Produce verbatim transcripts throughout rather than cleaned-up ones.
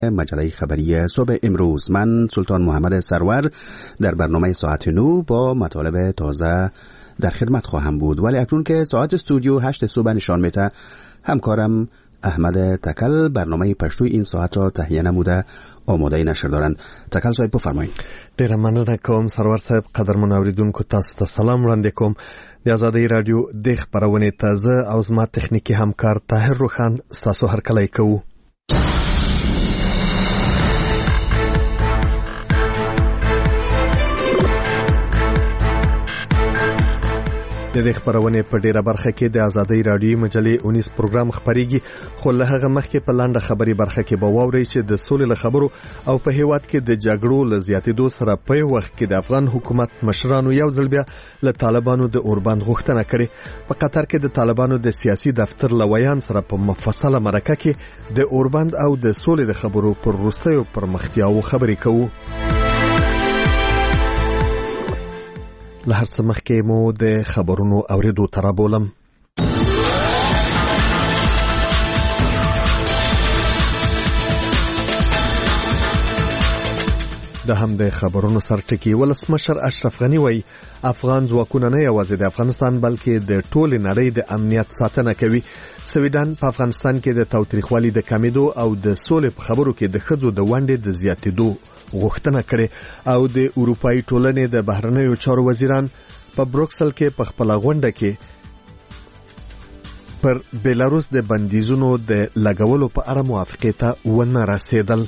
مجله خبری صبح امروز. من سلطان محمد سرور در برنامه ساعت نو با مطالب تازه در خدمت خواهم بود، ولی اکنون که ساعت استودیو هشت صبح نشان میده، همکارم احمد تکل برنامه پشتوی این ساعت را تهیه نموده آماده نشر دارند. تکل صاحب بفرمایید. ډیره مننه کوم سرور صاحب. قدرمن اوریدونکو تاسو ته سلام وړاندې کوم. د آزادۍ رادیو د خبرونې تازه او زما تخنیکی همکار طاهر روخان ستاسو هرکلی کوو. د دې خبرونې په ډیره برخه کې د آزادۍ رادیو مجلې اونیس پروګرام خبريږي، خو له هغه مخکې په لاندې خبري برخه کې به واورئ چې د سولې له خبرو او په هیواد کې د جګړو له زیاتېدو سره په یو وخت کې د افغان حکومت مشرانو یو ځل بیا له طالبانو د اوربند غوښتنه کړې. په قطر کې د طالبانو د سیاسي دفتر لویان سره په مفصله مرکه کې د اوربند او د سولې د خبرو پر وروستیو پرمختیاو خبرې کوو. له هر څه مخکې مو د خبرونو اوریدو ته رابولم. د هم د خبرونو سرټکی ولسمشر اشرف غنی وایي افغان ځواکونه نه یوازې د افغانستان بلکې د ټولې نړۍ د امنیت ساتنه کوي. سویډن په افغانستان کې د تاوتریخوالي د کمیدو او د سولې په خبرو کې د ښځو د ونډې د زیاتېدو غوښتنه کړې او د اروپایي ټولنې د بهرنیو چارو وزیران په بروکسل کې په خپل غونډه کې پر بیلاروس د بندیزونو د لګولو په اړه موافقه ته ونه رسیدل.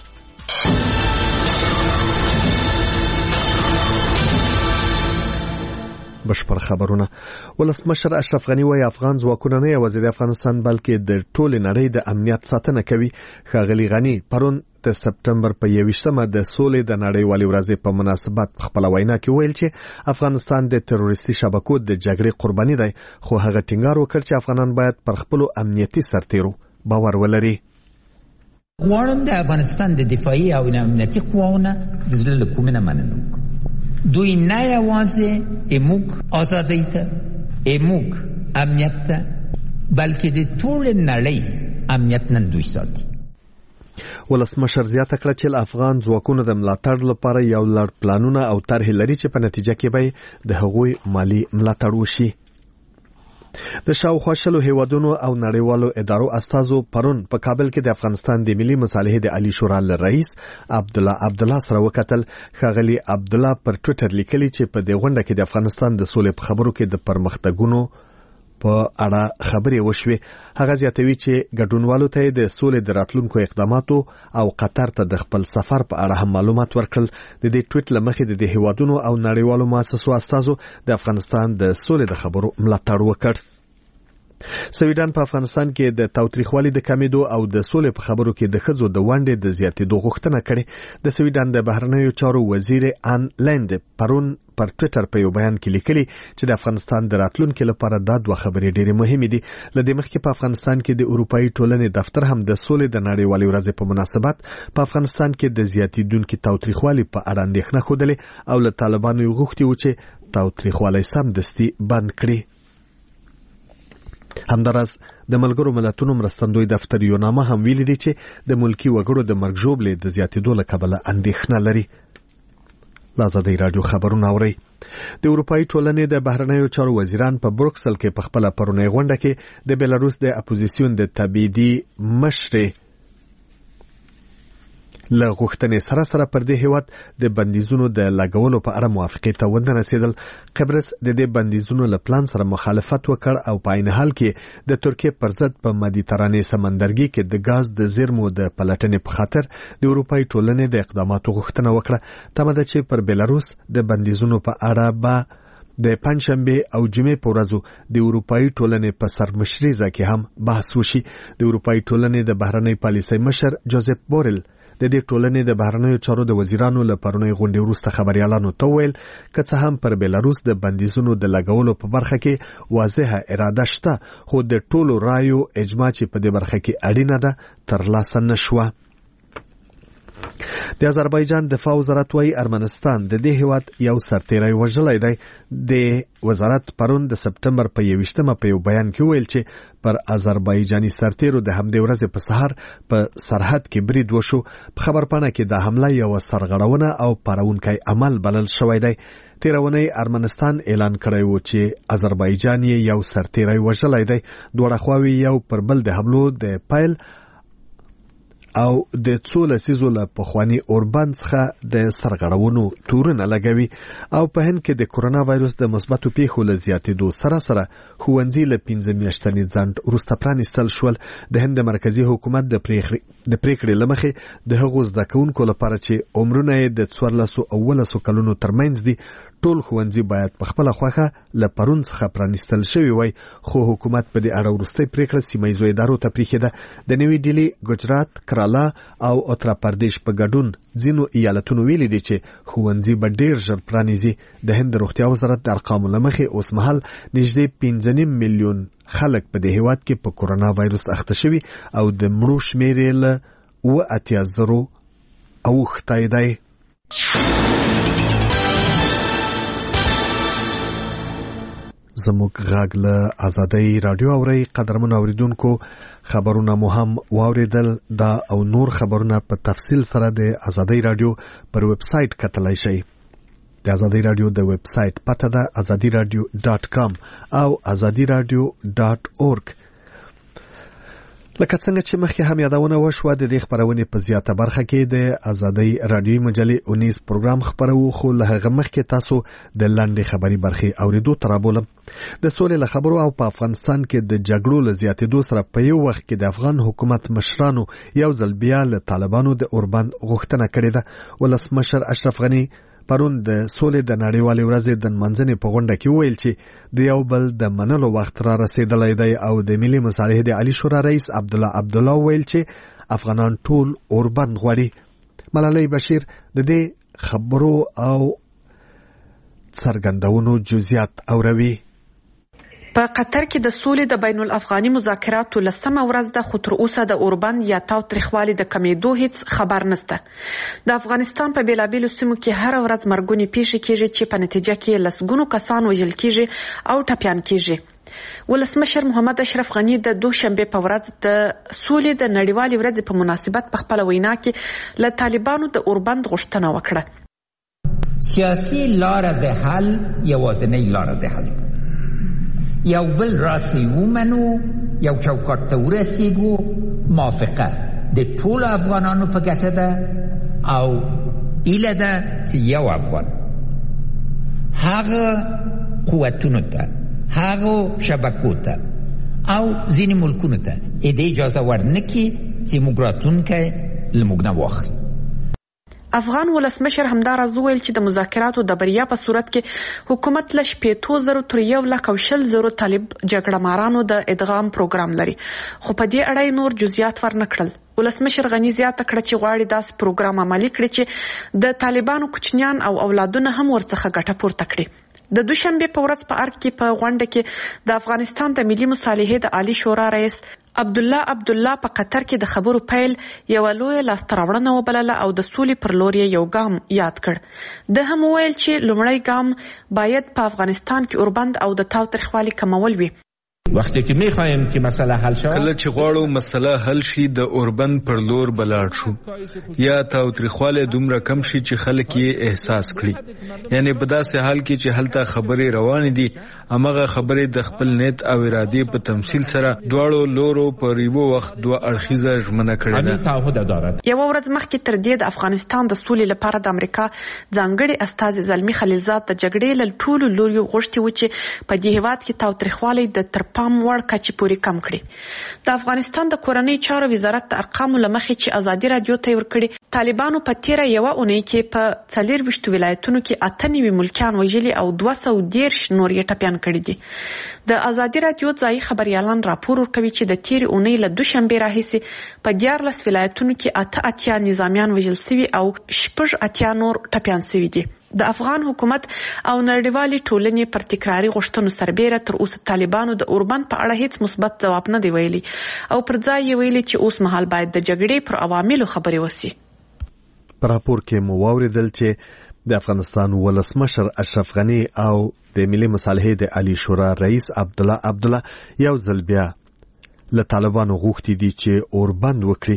بشپړ خبرونه. ولسمشر اشرف غنی وایي افغان ځواکونه نه یوازې د افغانستان بلکې د ټولې نړۍ د امنیت ساتنه کوي. ښاغلي غنی پرون د سپټمبر په یوویشتمه د سولې د نړیوالې ورځې په مناسبت په خپله وینا کې ویل چې افغانستان د تروریستي شبکو د جګړې قرباني دی، خو هغه ټینګار وکړ چې افغانان باید پر خپلو امنیتي سرتیرو باور ولري. غواړم د افغانستان د دفاعي او امنیتي قواونه د زړه له کومې نه مننه وکړم. دوی نه یوازې اموږ ازادۍ ته اموږ امنیت ته بلکې د ټولې نړۍ امنیت نن دوی ساتي. ولسمشر زیاته کړه چې افغان ځواکونو د ملاتړ لپاره یو لړ پلانونه او طرحې لري چې په نتیجه کې به د هغوی مالی ملاتړ وشي. د شاوخوا شلو هیوادونو او نړیوالو ادارو استازو پرون په کابل کې د افغانستان د ملي مصالحې د عالی شورا رئیس عبدالله عبدالله سره وکتل. ښاغلي عبدالله پر ټویټر لیکلي چې په دې غونډه کې د افغانستان د سولې په خبرو کې د پرمختګونو په اړه خبرې وشوې. هغه زیاتوي چې ګډونوالو ته د سولې د راتلونکو اقداماتو او قطر ته د خپل سفر په اړه هم معلومات ورکړل. د دې ټویټ له مخې د دې هیوادونو او نړیوالو مؤسسو استازو د افغانستان د سولې د خبرو ملاتړ وکړ. سویډن په افغانستان کې د تاوتریخوالي د کمیدو او د سولې په خبرو کې د ښځو د ونډې د زیاتېدو غوښتنه کړې. د سویډن د بهرنیو چارو وزیر ان لند پرون پر ټویټر په یو بیان کې لیکلي چې د افغانستان د راتلونکو لپاره دا دوه خبرې ډېرې مهمې دي. لدې مخکې په افغانستان کې د اروپایي ټولنې دفتر هم د سولې د نړیوالې ورځې په مناسبت په افغانستان کې د زیاتېدونکو تاوتریخوالي په اړه اندېښنه ښودلې او له طالبانو یې غوښتي و چې تاوتریخوالی سمدستي بند کړي. همداراز د ملګرو ملتونو مرستندوی دفتر یو نامه هم ویلي دی چې د ملکی وګړو د مرګ ژوبلې د زیاتېدو له کبله اندېښنه لري. آزادۍ رادیو خبرونه اورئ. د اروپایي ټولنې د بهرنیو چارو وزیران په بروکسل کې په خپله پرونۍ غونډه کې د بیلاروس د اپوزیسیون د تبعیدي مشرې له غوښتنې سره سره پر دې هیواد د بندیزونو د لګولو په اړه موافقې ته ونه رسیدل. قبرس د دې بندیزونو له پلان سره مخالفت وکړ او په عین حال کې د ترکیې پر ضد په مدیترانې سمندرګي کې د غاز د زیرمو د پلټنې په خاطر د اروپایي ټولنې د اقداماتو غوښتنه وکړه. تمه ده چې پر بیلاروس د بندیزونو په اړه به د پنځشنبه او جمعې په ورځو د اروپایي ټولنې په سرمشريزه کې هم بحث وشي. د اروپایي ټولنې د بهرنۍ پالیسۍ مشر جوزف بورل د دې ټولنې د بهرنیو چارو د وزیرانو له پرونۍ غونډې وروسته خبريالانو ته ویل که څه هم پر بیلاروس د بندیزونو د لګولو په برخه کې واضحه اراده شته، خو د ټولو رایو اجماع چې په دې برخه کې اړینه ده ترلاسه نشوه. د د آذربایجان دفاع وزارت وايي ارمنستان د دې هیواد یو سرتیری وژلی دی. د وزارت پرون د سپټمبر په یویشتمه په یو بیان کې ویل چې پر آذربایجاني سرتیرو د همدې ورځې په سهار په سرحد کې برید وشو. په خبرپاڼه کې د حمله یو سرغړونه او پارونکی عمل بلل شوی دی. تیرونی ارمنستان اعلان کړی و چې آذربایجان یو سرتیری وژلی دی. دواړه خواوې یو پر بل د حملو د پیل او د څو لسیزو له پخواني اوربند څخه د سرغړونو تورونه لګوي. او په هند کې د کرونا وایرس د مثبتو پیښو له زیاتېدو سره سره ښوونځي له پنځه میاشتني ځنډ وروسته پرانیستل شول. د هند د مرکزي حکومت د د پریکړې له مخې د هغو زده کوونکو لپاره چې عمرونه یې د څوارلسو او اوولسو کلونو ترمنځ دي ټول ښوونځي باید په خپله خوښه له پرون څخه پرانیستل شوي وای. خو حکومت په دې اړه وروستۍ پریکړه سیمه ییزو ادارو ته پرېښې ده. د نوې ډیلي، ګجرات، کرالا او اتر پردیش په ګډون ځینو ایالتونو ویلي دي چې ښوونځي به ډېر ژر پرانیزي. د هند د روغتیا وزارت د ارقامو له مخې اوس مهال نږدې پنځه نیم میلیون خلک په دې هیواد کې په کرونا وایرس اخته شوي او د مړو شمېر یې له اوه اتیا زرو اوښتی دی. زموږ غږ له آزادۍ راډیو اورئ. قدرمنو اوریدونکو، خبرونه مو هم واوریدل. دا او نور خبرونه په تفصیل سره د آزادۍ راډیو پر ویب سایټ کتلای شئ. د آزادۍ راډیو د ویب سایټ پته ده ازادي راډیو ډاټ کام او ازادي راډیو ډاټ اورګ. لکه څنګه چې مخکې هم یادونه وشوه، د دې خبرونې په زیاته برخه کې د آزادۍ راډیوي مجلې اونیز پروګرام خبرو، خو له هغه مخکې تاسو د لنډې خبري برخې اوریدو ته رابولم. د سولې له خبرو او په افغانستان کې د جګړو له زیاتېدو سره په یو وخت کې د افغان حکومت مشرانو یو ځل بیا له طالبانو د اوربند غوښتنه کړې ده. ولسمشر اشرف غني پرون د سولې د نړیوالې ورځې د نمانځنې په غونډه کې وویل چې د یو بل د منلو وخت را رسیدلی دی. او د ملي مصالحې د عالی شورا رئیس عبدالله عبدالله وویل چې افغانان ټول اوربند غواړي. ملالۍ بشیر د دې خبرو او څرګندونو جزئیات اوروي. په قطر کې د سولې د بین الافغاني مذاکراتو لسمه ورځ ده، خو تر اوسه د اوربند یا تاوتریخوالي د کمیدو هیڅ خبر نشته. د افغانستان په بیلابیلو سیمو کې هر ورځ مرګونې پیښې کیږي چې په نتیجه کې لسګونو کسان وژل کیږي او ټپیان کیږي. ولسمشر محمد اشرف غني د دوشنبه په ورځ د سولې د نړیوالې ورځې په مناسبت په خپل وینا کې له طالبانو د اوربند غوښتنه وکړه. سیاسي لار د حل یوازینۍ لار د حل ده. یو بل راسي ومنو، یو چوکاټ ته ورسیږو، موافقه د ټولو افغانانو په ګټه ده او ایله ده چې یو افغان هغه قوتونو ته، هغه شبکو ته او ځینې ملکونو ته د اجازه ورنکړي چې موږ راتلونکی له موږ نه واخلي. افغان ولسمشر همداراز وویل چې د مذاکراتو د بریا په صورت کې حکومت له شپېتو زرو تر یو لک او شل زرو طالب جګړه مارانو د ادغام پروګرام لري، خو په دې اړه نور جزئیات ورنه کړل. ولسمشر غني زیاته کړه چې غواړي داسې پروګرام عملي کړي چې د طالبانو کوچنیان او اولادونه هم ورڅخه ګټه پورته کړي. د دوشنبه په ورځ په ارګ کې په غونډه کې د افغانستان د ملي مصالحې د عالی شورا رئیس عبدالله عبدالله په قطر کې د خبرو پیل یو لوی لاستراوړنه وبلله او د سولې پر لور یو ګام یاد کړ. د هم ویل چې لومړی ګام باید په افغانستان کې اوربند او د تاوتریخوالي کمول وي. وقتی که میخوایم که مسئله حل شود، کله چې غواړو مسئله حل شي د اوربند پر لور بلاړ شو یا تاوتریخواله دومره کم شي چې خلک یې احساس کړي. یعنی په داسې حال کې چې هلته خبرې روانې دي، همغه خبرې د خپل نیت او ارادې په تمثيل سره دواړو لورو په یو وخت دوه اړخیزه ژمنه کړې ده. یو ورځ مخکې تر دې د افغانستان د سولې لپاره د امریکا ځانګړي استازي زلمی خلیلزاد د جګړې له ټولو لوري غوښتي و چې په دې هیواد کې تاوتریخواله د تر پام وړ کچې پورې کم کړي. د افغانستان د کورنۍ چارو وزارت د ارقامو له مخې چې ازادي راډیو ته ورکړي، طالبانو په تیره یوه اونۍ کې په څلور ویشتو ولایتونو کې اته نوي ملکیان وژلي او دوه سوه دېرش نور یې ټپیان کړي دي. د ازادي راډیو ځایي خبریالان راپور ورکوي چې د تیرې اونۍ له دوشنبې راهیسې په دیارلس ولایتونو کې اته اتیا نظامیان وژل سوي او شپږ اتیا نور ټپیان سوي دي. د افغان حکومت او نړیوالې ټولنې پر تکراري غوښتنو سربیره تر اوسه طالبانو د اوربند په اړه هیڅ مثبت ځواب نه دی ویلي او پر ځای یې ویلي چې اوس مهال باید د جګړې پر عواملو خبرې وشي. په راپور کې مو واوریدل چې د افغانستان ولسمشر اشرف غنی او د ملي مصالحې د عالی شورا رئیس عبد الله عبد الله یو ځل بیا له طالبانو غوښتي دي چې اوربند وکړي.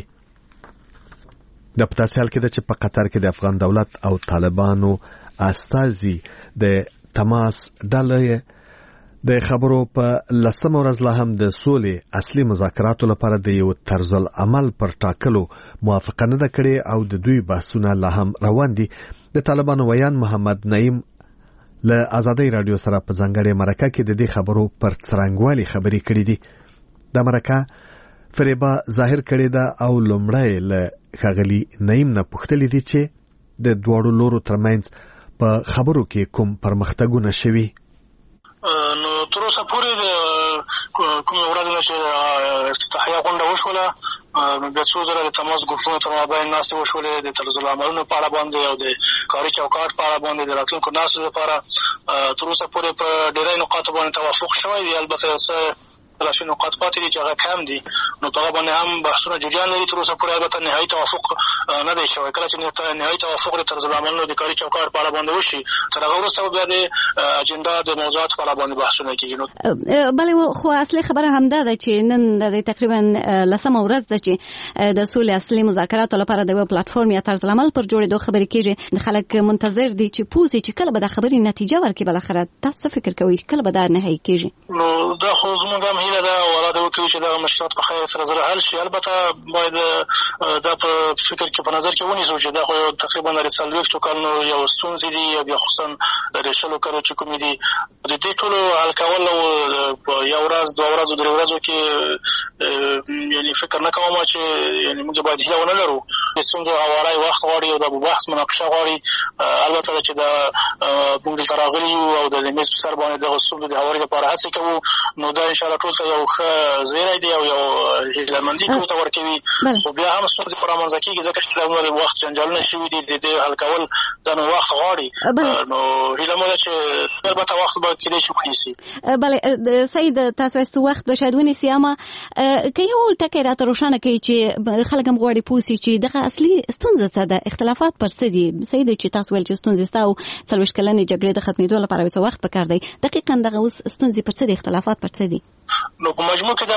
د پتاسي حال کې د چې په قطر کې د افغان دولت او طالبانو استازي د تماس ډلې د خبرو په لسمه ورځ لا هم د سولې اصلي مذاکراتو لپاره د یو طرز العمل پر ټاکلو موافقه نه کړې او د دوی بحثونه لا هم روان دي. د طالبانو ویان محمد نعیم له آزادۍ رادیو سره په ځانګړې مرکه کې د دې خبرو پر څرنګوالي خبرې کړې دي. د مرکه فریبا ظاهر کړې ده او لومړی له ښاغلي نعیم نه پوښتلې دي چې د دواړو لورو ترمنځ په خبرو کې کوم پرمختګونه شوي. نو تر اوسه پورې د کوم ورځ نه چې افتتاحیه غونډه وشوله بیا څو ځله د تماس ګروپونو تر مابین ناستې وشولې د طرز العملونو په اړه باندې او د کاري چوکاټ په اړه باندې د راتلونکو نسلو لپاره تر اوسه پورې په ډېری نقاطو باندې توافق شوی دی. البته یو څه راشي نقاط پاتې دي چې هغه کم دي نو په هغه باندې هم بحثونه جریان لري. تر اوسه پورې البته نهایي توافق نه دی شوی. کله چې نهایي توافق د طرز العملونو د کاري چوکاټ په اړه باندې وشي تر هغه وروسته بیا د اجنډا د موضوعاتو په اړه باندې بحثونه کېږي. نو بلې خو اصلي خبره همدا ده چې نن د تقریبا لسمه ورځ ده چې د سولې اصلي مذاکراتو لپاره د یو پلیټفارم یا طرز العمل پر جوړېدو خبرې کېږي. د خلک منتظر دي چې پوسي چې کله به د خبرې نتیجه ورکړي. بل اخر تاسو فکر کوئ کله به دا نهایي کېږي؟ نو دا خو زموږ هم هیله ده او اراده کوي چې دا مشکلات په خیر سره سره حل شي. البته باید دا په فکر کې په نظر کې ونیسو چې دا خو تقریبا د څلوېښتو کلونو یو ستونزې دي او بیا خصوصا د شلو کلونو چې کومې دي د دې ټولو حل کول په یو ورځ دوه ورځو درې ورځو کې یعنی فکر نه کوم چې یعنی موږ باید هیله ونه لرو. د ستونزو هواری وخت غواړي او د بحث مناقشه غواړي. البته چې دا موږ دلته راغلي یو او د میز په سر باندې دغه ستونزو د هواري لپاره هڅې کوو نو دا انشاءالله ټول ته یو ښه زیری دی او یو هیلهمندي ټول ته ورکوي. خو بیا هم ستونزې په رامنځته کېږي ځکه چې دا عمر وخت جنجالونه شوي دي د دې حل کول دا نو وخت غواړي. نو هیله مو ده چې البته وخت به کېدای شي ونیسي. بله سید تاسو څه وخت به شاید ونیسي اما که یو ټکی راته روښانه کوي چې خلک هم غواړي پوهسي چې دغه اصلي ستونزه څه ده اختلافات پر څه دي. سید چې تاسو ویل چې ستونزې ستا او څلوېښت کلنې جګړې د ختمېدو لپاره څه وخت پکار دی دقیقا دغه اوس ستونزې پر څه دي اختلافات پر څه دي؟ نو په مجموع کې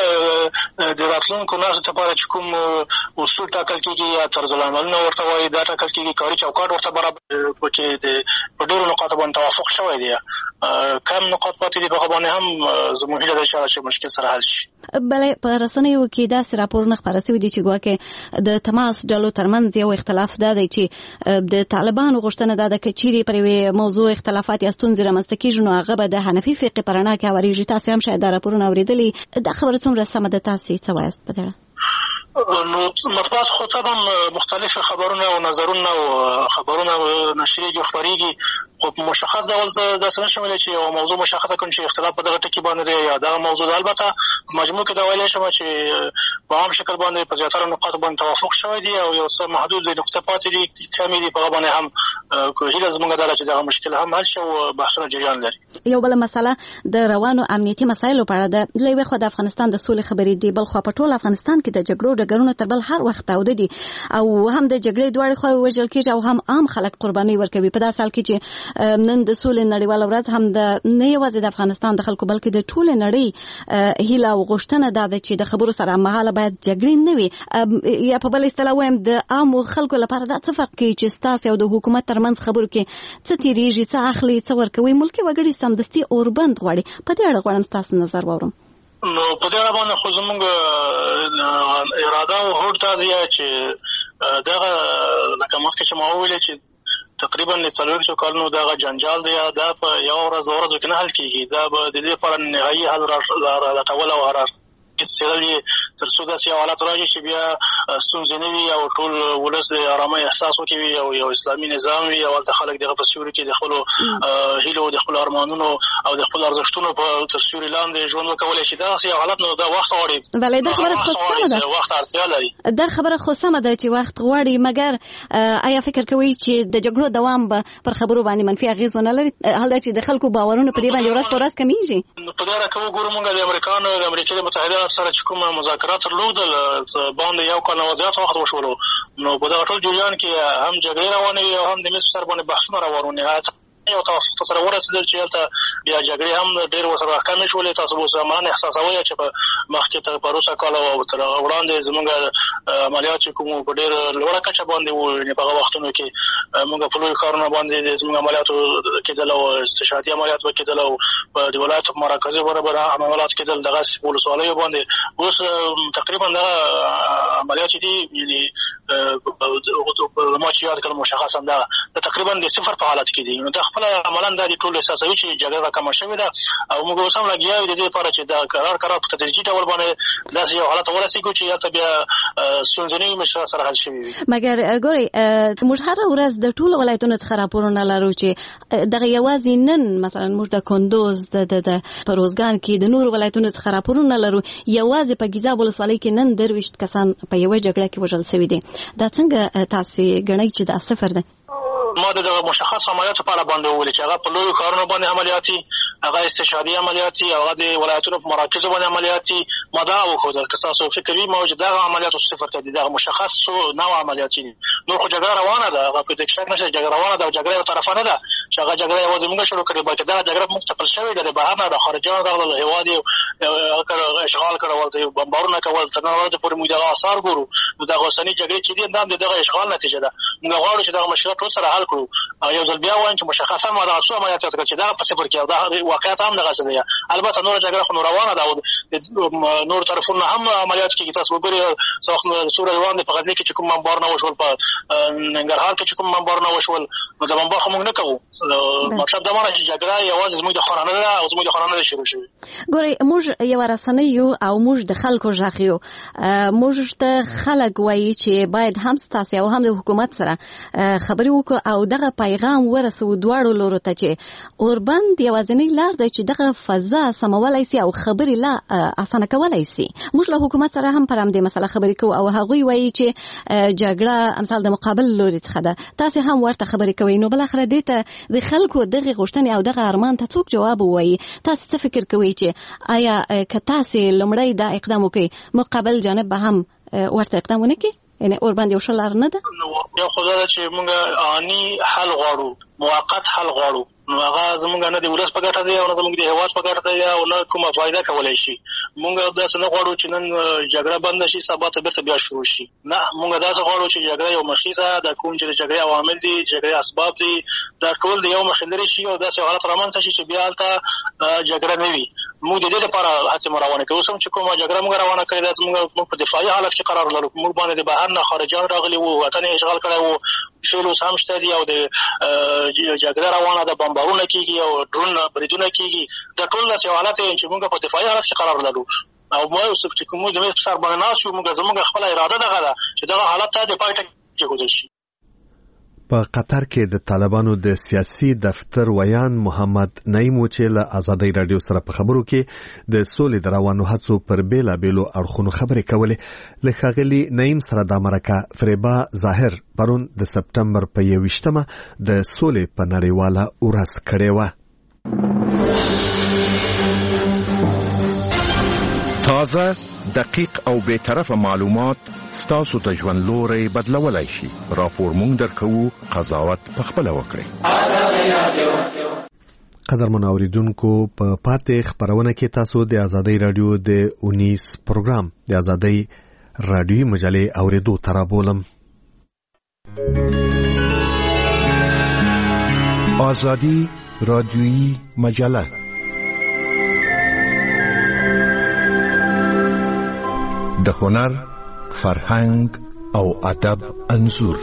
د د راتلونکو نسلو لپاره چې کوم اصول ټاکل کېږي یا طرز العملونه ورته وایي دا ټاکل کېږي کاري چوکاټ ورته برابر پکې د په ډېرو نقاطو باندې توافق شوی دی. کم نقاط پاتې دي په هغه باندې هم زموږ هیله ده چې مشکل سره حل شي. بلې په رسنیو کې داسې راپورونه خپاره شوي دي چې ګواکې د تماس ډلو ترمنځ یو اختلاف دا دی چې د طالبانو غوښتنه دا ده که چیرې پر یوې موضوع اختلافات یا ستونزې رامنځته کېږي نو هغه به د حنفي فقې په رڼا کې هوارېږي. تاسې هم شاید دا راپورونه اورېدلي. دا خبره څومره سمه ده؟ تاسې څه وایاست په دې اړه؟ نو مطبوعات خو طبعا مختلف خبرونه او نظرونه او خبرونه نشریږي خبريږي خو مشخص ډول داسې نشم ویلی چې یو موضوع مشخصه کړم چې اختلاف په دغه ټکي باندې دی یا دغه موضوع ده. البته مجموع کې دا ویلی شم چې په عام شکل باندې په زیاتره نقاطو باندې توافق شوی دی او یو څه محدود نقطې پاتې دي کمې دي په هغه باندې هم هیله زموږ دا ده چې دغه مشکل هم حل شي او بحثونه جریان لري. یو بله مسله د روانو امنیتي مسایلو په اړه ده. له یوې خوا د افغانستان د سولې خبرې دي بل خوا په ټول افغانستان کې د جګړو ډګرونه تر بل هر وخت تاوده دي او هم د جګړې دواړې خواوې وژل کېږي او هم عام خلک قرباني ورکوي. په داسې حال کې چې نن د سولې نړیواله ورځ هم د نه یوازې د افغانستان د خلکو بلکې د ټولې نړۍ هیله او غوښتنه دا ده چې د خبرو سره هممهاله باید جګړې نه وي. یا په بل اصطلاح وایم د عامو خلکو لپاره دا څه فرق کوي چې ستاسې او د حکومت ترمنځ خبرو کې څه تېرېږي څه اخلي څه ورکوي. ملکي وګړي سمدستي اوربند غواړي. په دې اړه غواړم ستاسو نظر واورم. نو په دې اړه باندې خو زموږ اراده او هوډ دا دی چې دغه لکه مخکې چې ما وویلې چې تقریبا څلوېښتو کلونو دغه جنجال دی دا په یو ورځ دوه ورځو کې نه حل کېږي. دا به د دې لپاره نهایي حل راټول او هر څېړل یې تر څو داسې یو حالت راشي چې بیا ستونزې نه وي او ټول ولس د ارامۍ احساس وکوي او یو اسلامي نظام وي او هلته خلک دغه په سیوري کې د خپلو هیلو د خپلو ارمانونو او د خپلو ارزښتونو په تر سیوري لاندې ژوند وکولی شي. داسې یو حالت نو دا وخت غواړي. بلې دا خبره خو سمه ده. وخت اړتیا لري. دا خبره خو سمه ده چې وخت غواړي مګر آیا فکر کوئ چې د جګړو دوام به پر خبرو باندې منفي اغېز ونه لري؟ حال دا چې د خلکو باورونه په دې باندې ورځ په ورځ کمیږي. په دې اړه که وګورو موږ د امریکا د امریکا د متحده سره چې کوم مذاکرات درلودل باندې یو کال نه زیات وخت وشولو نو په دغه ټول جریان کې هم جګړې روانې وي او هم د میز سر باندې بحثونه روان وو یو تاسو سره ورسېدل چې هلته بیا جګړې هم ډېر ورسره کمې شولې تاسو اوس زمان احساسوئ چې په مخکې تر پروسه کال او تر وړاندې زموږ عملیات چې کوم په ډېر لوړه کچه باندې وو په هغه وختونو کې موږ په لوی ښارونو باندې زموږ عملیاتو کېدل او استشهادي عملیات کېدل او د ولایت په مرکزي برابر عملیات کېدل دغسې په ولسوالیو باندې اوس تقریبا دغه عملیات چې دي یعنې ما چې یاد کړم مشخصا دغه تقریبا د صفر په حالت کې دي نو خپل عملاً دا د ټول احساسوي چې جګړه کمه شوې ده او موږ اوس هم لګیا یو د دې لپاره چې دا قرار قرار په تدریجي ډول باندې داسې یو حالت ورسېږو چې هلته بیا ستونزې نه مشکلات سره حل شوي وي مګر ګورئ موږ هره ورځ د ټولو ولایتونو څخه راپورونه لرو چې دغه یوازې نن مثلا موږ د کندوز د په روزګان کې د نورو ولایتونو څخه راپورونه لرو یوازې په ګیزاب ولسوالۍ کې نن درویشت کسان په یوه جګړه کې وژل شوي دي دا څنګه تاسې ګڼئ چې دا صفر ده ما د مشخص عملیاتو په اړه باندې وویل چې هغه په لویو ښارونو باندې عملیات دي هغه استشهادي عملیات دي هغه د ولایتونو په مراکزو باندې عملیات دي ما دا وښودل که تاسو فکر وي ما چې دغه عملیاتو صفر ته دي دغه مشخص نوع عملیات دي نور خو جګړه روانه ده هغه په دې شک نشته جګړه روانه ده او جګړه یو طرفه نه ده چې هغه جګړه یوازې موږ شروع کړې بلکې دغه جګړه موږ تپل شوې ده د بهر نه د خارجیانو راغلل هېواد یې اشغال کړول بمبارونه کول تر نن ورځې پورې موږ دغه آثار ګورو نو دغه اوسنۍ جګړې چې دي دا د دغه اشغال نتیجه ده موږ غواړو چې دغه مشکلات ټول سره حل کړو یو ځل بیا وایم چې مشخصا ما دا څو عملیات وکړل چې دا په صفر کې دا واقعیت هم دغسې دی البته نوره جګړه خو نو روانه ده او نور طرفونه هم عملیات کېږي تاسو وګورئ څه وخت څومره روان دي په غزني کې چې کوم بمبارونه وشول په ننګرهار کې چې کوم بمبارونه وشول نو د بمبار خو موږ نه کوو مطلب دا مانه چې جګړه یوازې زموږ د خانه نه ده او زموږ د خانه نه ده شروع شوې ګورئ موږ یوه رسنۍ یو او موږ د خلکو غږ یو موږ ته خلک وایي چې باید هم ستاسې او هم د حکومت سره خبرې وکړو او دغه پیغام ورسو دواړو لورو ته چې اوربند یوازینی لار دی چې دغه فضا سمولی سي او خبرې لا اسانه کولی سي موږ له حکومت سره هم پر همدې مسله خبرې کوو او هغوی وایي چې جګړه امثال د مقابل لوري څخه ده تاسې هم ورته خبرې کوئ نو بالاخره دې ته د خلکو دغې غوښتنې او دغه ارمان ته څوک جواب ووایي تاسې څه فکر کوئ چې آیا که تاسې لومړی دا اقدام وکړئ مقابل جانب به هم ورته اقدام ونه کړي یعنې اوربند یو ښه لار نه ده یو خو دا ده چې موږ آني حل غواړو موقت حل غواړو نو هغه زموږ نه د ولس په ګټه دی او نه زموږ د هېواد په ګټه دی او نه کومه فایده کولی شي موږ داسې نه غواړو چې نن جګړه بنده شي سبا ته بېرته بیا شروع شي نه موږ داسې غواړو چې جګړه یو مخیزه د کوم چې د جګړې عوامل دي جګړې اسباب دي دا ټول د یو مخې لرې شي او داسې حالت رامنځته شي چې بیا هلته جګړه نه وي موږ د دې لپاره هڅې مو روانې کوو اوس هم چې کومه جګړه موږ روانه کړې ده موږ په دفاعي حالت کې قرار لرو موږ باندې د بهر نه خارجیان راغلي وو وطن یې اشغال کړی وو فعل اوس هم شته دي او د جګړه روانه ده بمبارونه کېږي او ډرون بریدونه کېږي دا ټول داسې حالت دی چې موږ په دفاعي حالت کې قرار لرو او موږ چې کوم د میز په سر باندې ناست یو موږ زموږ خپله اراده دغه ده چې دغه حالت ته د پای ټکی کېښودل شي په قطر کې د طالبانو د سیاسي دفتر ویان محمد نعیم چې له آزادۍ رادیو سره په خبرو کې د سولې د روانو هڅو پر بیلابیلو اړخونو خبرې کولې له ښاغلي نعیم سره دا مرکه فریبا ظاهر پرون د سپټمبر په یوویشتمه د سولې په نړیواله ورځ کړې وه تازه دقیق او بی‌طرفه معلومات ستاسو ته ژوند لوري بدلولای شي راپور مونږ درکو قضاوت پخپله وکړئ قدرمن اوریدونکو په پاتې خبرونه کې تاسو د آزادۍ رادیو د اونیس پروګرام د آزادۍ رادیو مجلې اوریدو ترابولم آزادی رادیویی مجله د هنر، فرهنګ او ادب انځور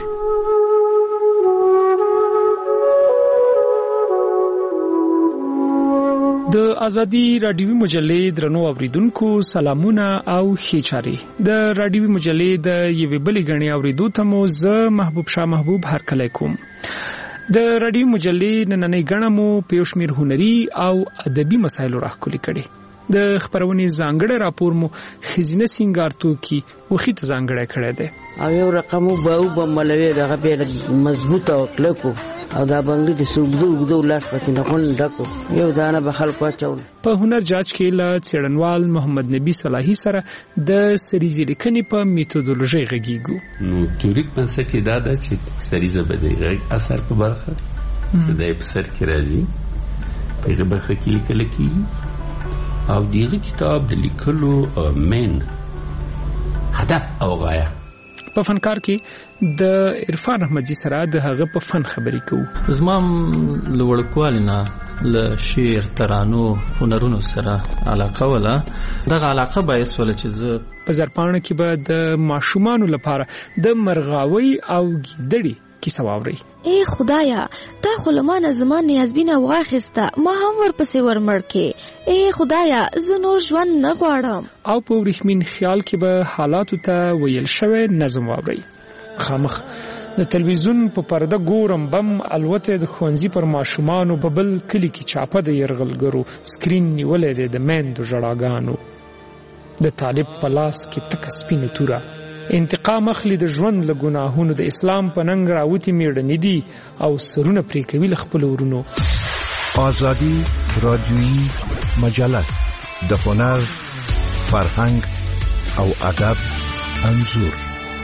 د ازادي رادیوي مجلې درنو اوریدونکو سلامونه او ښې چارې د رادیوي مجلې د یوې بلې غړي اوریدو ته مو زه محبوب شاه محبوب هرکلی کوم د رادیوي مجلې نننۍ غړه مو په یو شمېر هنري او ادبي مسایلو راخولي کړي د خبرونې ځانګړی راپور مو خزینه سینګار توکي وخت ځانګړی کړی دی او یو رقم باو بملوي دغه په مضبوط او کلکو او دا بنگړي د سوګدو وګدو لاس پکې نه غون ډکو یو دانه به خلکو اچول. په هنر جاج کې له څېړنوال محمد نبی صلاحي سره د سریزې لیکنې په میتودولوژي غږیږو. نو تیوریک بنسټ دا ده چې سریزه به د غږ اثر په برخه صدای په سر کې راځي په هغه برخه کې لیکل کېږي او دغه کتاب د لیکلو مین هدف او غایه په فنکار کې د عرفان احمدزي سره د هغه په فن خبرې کوو. زما لوړکوال نه له شعر ترانو هنرونو سره علاقه ولا دغه علاقه باعث ول چې زه په زرپانه کې به د ماشومانو لپاره د مرغاوي او ګیدړي کیسه واوري. ای خدایا تا خو لمانه زمان نیازبینه واخسته ما هم ورپسې ورمړ کې. ای خدایا زه نور ژوند نه غواړم. او په ورېښمین خیال کې به حالاتو ته ویل شوی نظم واوري. خامخ د تلویزیون په پرده ګورم بم الوته د ښوونځي پر ماشومانو په بل کلی کې چاپه د يرغلګرو سکرین نیولې ده د میندو ژړاګانو د طالب په لاس کې تک سپینه توره انتقام اخلي د ژوند له ګناهونو د اسلام په ننګ راوتی میړنې دي او سرونه پرې کوي له خپل ورونو. آزادی رادیویی مجله د هنر فرهنګ او ادب انځور.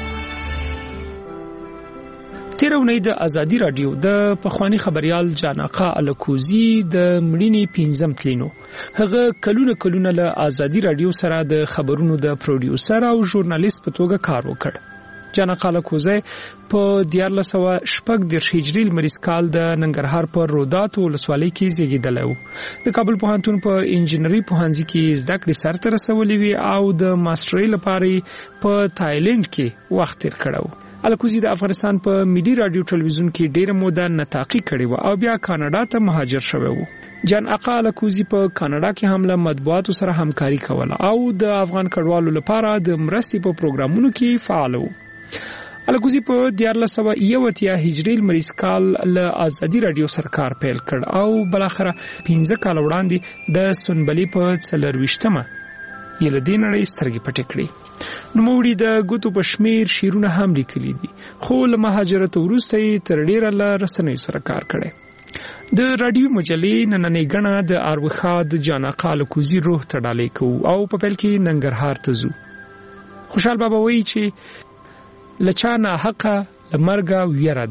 تیر اونۍ د ازادي رادیو د پخوانی خبريال جان آقا الکوزی د مړینې پنځم تلینو هغه کلونه کلونه له ازادي رادیو سره د خبرونو د پروډیوسر او ژورنالیست په توګه کار وکړ. جان آقا الکوزی په دیارلس سوه شپږ دېرش هجري لمریز کال د ننګرهار په رودات ولسوالۍ کې زیږېدلی و. د کابل پوهنتون په انجینري پوهنځي کې زده کړې سرته رسولې وې او د ماسټرۍ لپاره په تایلند کې وخت تیر کړی و. الکوزی د افغانستان په ملي رادیو ټلویزیون کې ډیره موده نطاقي کړې و او بیا کاناډا ته مهاجر شوی و. جان آقا الکوزی په کاناډا کې هم له مطبوعاتو سره همکاري کوله او د افغان کډوالو لپاره د مرستې په پروګرامونو کې فعال و. الکوزی په دیارلس سوه یو اتیا هجري لمریز کال له ازادي رادیو سره کار پیل کړ او بلاخره پنځه کال وړاندې د سنبلي په څلرویشتمه یې له دې نړۍ سترګې پټې کړې. نوموړي د ګوتو په شمېر شعرونه هم لیکلي دي خو له مهاجرت وروسته یې تر ډېره له رسنیو سره کار کړی. د راډیو مجلې نننۍ ګڼه د اروخا د جان آقا الکوزي روح ته ډالۍ کوو او په پیل کې ننګرهار ته ځو. خوشحال بابا وایي چې له چا ناحقه له مرګه ویره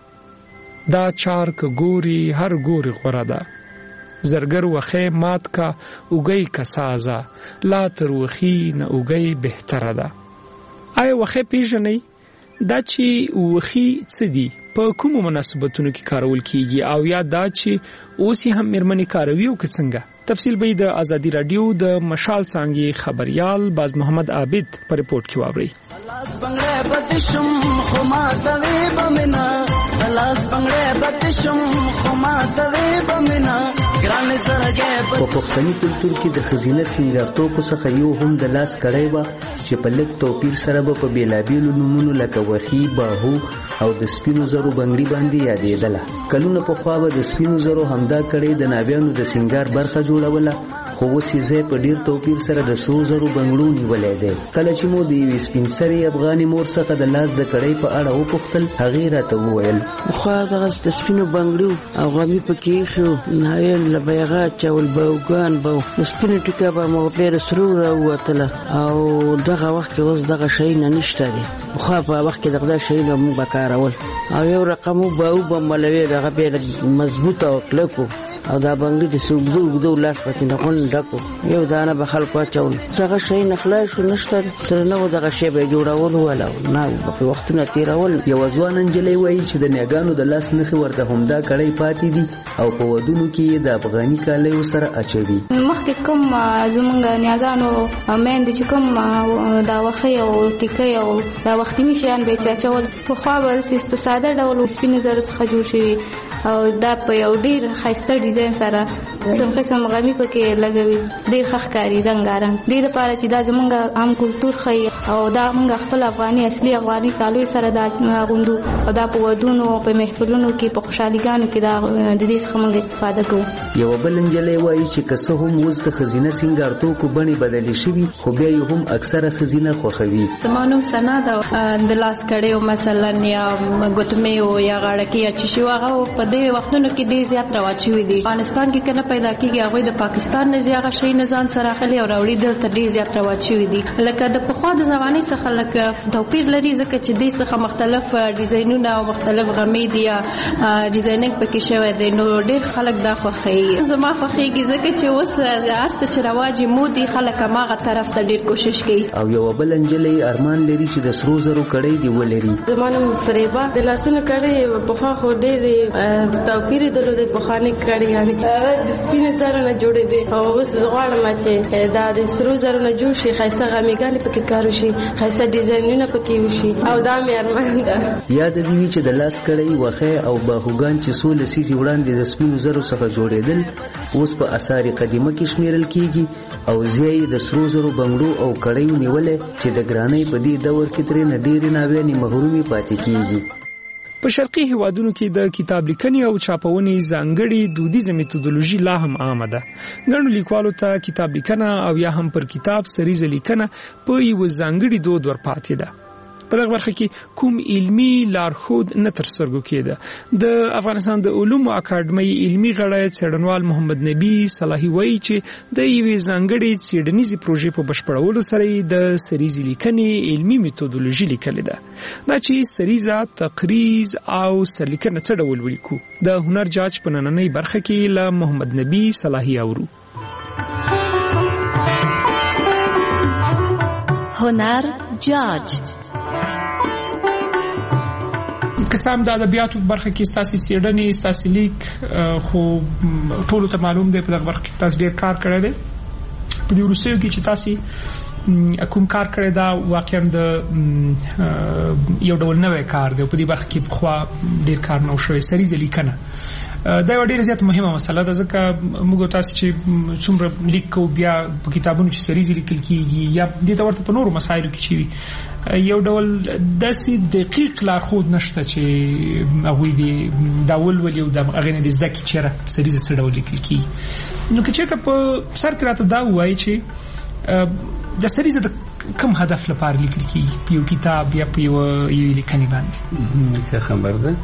ده دا چار که ګوري هر ګوري غوره ده زرګر وخی مات کا اوګی کا سازا لا تر وخی نه اوګی بهتره ده. آیا وخی پیژنې دا چې وخی څه دي په کومو مناسبتونو کې کارول کیږي او یا دا چې اوس هم میرمنې کاروي او که څنګه؟ تفصیل به د ازادي رادیو د مشال څانګې خبريال باز محمد عابد په رپورت کې واوري. لاس بنگړې پتشم خو ما توي بمنا لاس بنگړې پتشم خو ما توي بمنا ګران سرګې په پښتني کلتور کې د خزینه سنگارتوب څخه یو هم د لاس کړی و چې په لږ توپیر سره به په بیلابیلو نومونو لکه وخی باهو او د سپینو زرو بنگړي باندې یادېدله. کلونه پخوا به د سپینو زرو همدا کړی د ناویانو د سنگار برخه جوړوله خو اوس یې په ډیر توپیر سره د سرو زرو بنگړو نیولې ده. کله چې مو د یوې سپین سرې افغاني مور څخه د لاس د کړۍ په اړه وپوښتل هغې راته وویل خو دغه د سپینو بنگړو او غمي پکې ایښو ناویل له بیغه اچول باوګان به د سپینو ټیکه به مو ډېره سرو راووتله او دغه وخت کې اوس دغه شیونه نشته دي. پخوا په وخت کې دغه شیونه موږ به کارول او یو رقم باو به ملوي دغه بیا مضبوط او کلکو او دا بنگړي د سوګدو وګدو لاس پکې نه غون ډکو یو دانه به خلکو اچول څنګه شي نخلا شو نشته سره نو دغه شی به جوړول ولا نه په وختونه تیرول. یو ځوان انجلۍ وایي چې د نیاګانو د لاس نخي ورته همدا کړی پاتې دي او په ودونو کې د افغاني کالیو سره اچوي. مخکې کوم زمونږ نیاګانو مېند چې کوم دا وخی او ټیکي او دا وختي شیان به چاچول په خوا به په ساده ډول سپینې زر څخه جوړ شوی او دا په یو ډیر ښایسته ډیزاین سره سم قسم غمی پکې لګوي ډیر ښکاری رنگارنګ دې لپاره چې دا زمونږ عام کلچر خي او دا موږ خپل افغاني اصلي افغاني کالوي سره دا غوندو او دا په ودونو په محفلونو کې په خوشاليګانو کې دا د دې څخه موږ استفاده کوو. یو بل انجلې وایي چې که هم اوس د خزینه سنگار توکو بڼې بدلې شوي خو بیا یې هم اکثره خزینه خوښوي. زما نوم سنا ده. د لاس کړیو مثلا یا ګوتمې یا غاړه کې یا چې شي هغه په دې وختونو کې ډېر زیات رواج شوي دي. افغانستان کې کله پیدا کېږي هغوی د پاکستان نه زیات شي نه ځان سره اخلي او راوړي دلته ډېر زیات رواج شوي دي. لکه د پخوا د زمانې څخه لکه توپیر لري ځکه چې دې څخه مختلف ډیزاینونه او مختلف غمې دي یا ډیزاینینګ پکې شوی دی نو ډېر خلک دا خوښوي. زما خوښېږي ځکه چې اوس هر څه چې رواج مودي خلک هماغه طرف ته ډېر کوشش کوي. او یو بل انجلې ارمان لري چې د سرو زرو کړۍ دی ولري. زما نوم فریبا. د لاسونو کړۍ پخوا خو ډېرې توپیر درلودې پخوانۍ کړۍ یعنې هغه د سپینو زرو نه جوړې دي او اوس غواړم چې دا د سرو زرو نه جوړ شي ښایسته غمیګانې پکې کار وشي ښایسته ډیزاینونه پکې وشي او دا مې ارمان ده. یاد دې وي چې د لاس کړۍ وښې او باهوګان چې څو لسیزې وړاندې د سپینو زرو څخه جوړېدل اوس په اثار قدیمه کې شمیرل کېږي او ځای د سرو زرو بنګړو او کړیو نیولې چې د ګرانۍ په دې دور کې ترې نه ډېرې ناویانې محرومې پاتې کېږي. په شرقي هیوادونو کې د کتاب لیکنې او چاپونې ځانګړي دودیزه میتودولوژي لا هم عامه ده. ګڼو لیکوالو ته کتاب لیکنه او یا هم پر کتاب سریزه لیکنه په یو ځانګړي دود ورپاتې ده. په دغه برخه کې کوم علمي لارښود نه تر سترګو کېده. د افغانستان د علومو اکاډمۍ علمي غړی څېړنوال محمد نبی صلاحي وایي چې د یوې ځانګړې څېړنیزې پروژې په بشپړولو سره د سریزې لیکنې علمي میتودولوژي لیکلې ده. دا چې سریزه تقریز او سرلیکنه څه ډول ولیکو د هنر جاج په نننۍ برخه کې له محمد نبی صلاحي اورو. هنر جاج که څه هم د ادبیاتو برخه کې ستاسو څېړنې ستاسو لیک خو ټولو ته معلوم دی په دغه برخه کې تاسو ډېر کار کړی دی. په دې وروستیو کې چې تاسو کوم کار کړی دا واقعا د یو ډول نوی کار دی. په دې برخه کې پخوا ډېر کار نه و شوی. سریزه لیکنه دا یو ډېره زیاته مهمه مسله ده ځکه موږ تاسو چې څومره لیک کوو بیا په کتابونو چې سریزې لیکل کېږي یا دې ته ورته په نورو مسایلو کې چې وي یو ډول داسې دقیق لارښود نشته چې هغوی دې دا ولولي او د هغې نه دې زده کړي چېرې سریزه څه ډول لیکل کېږي. نو که چېرته په سر کې راته دا ووایي چې د سریزه د کوم هدف لپاره لیکل کېږي په یو کتاب یا په یوې لیکنې باندې. ښه خبر ده.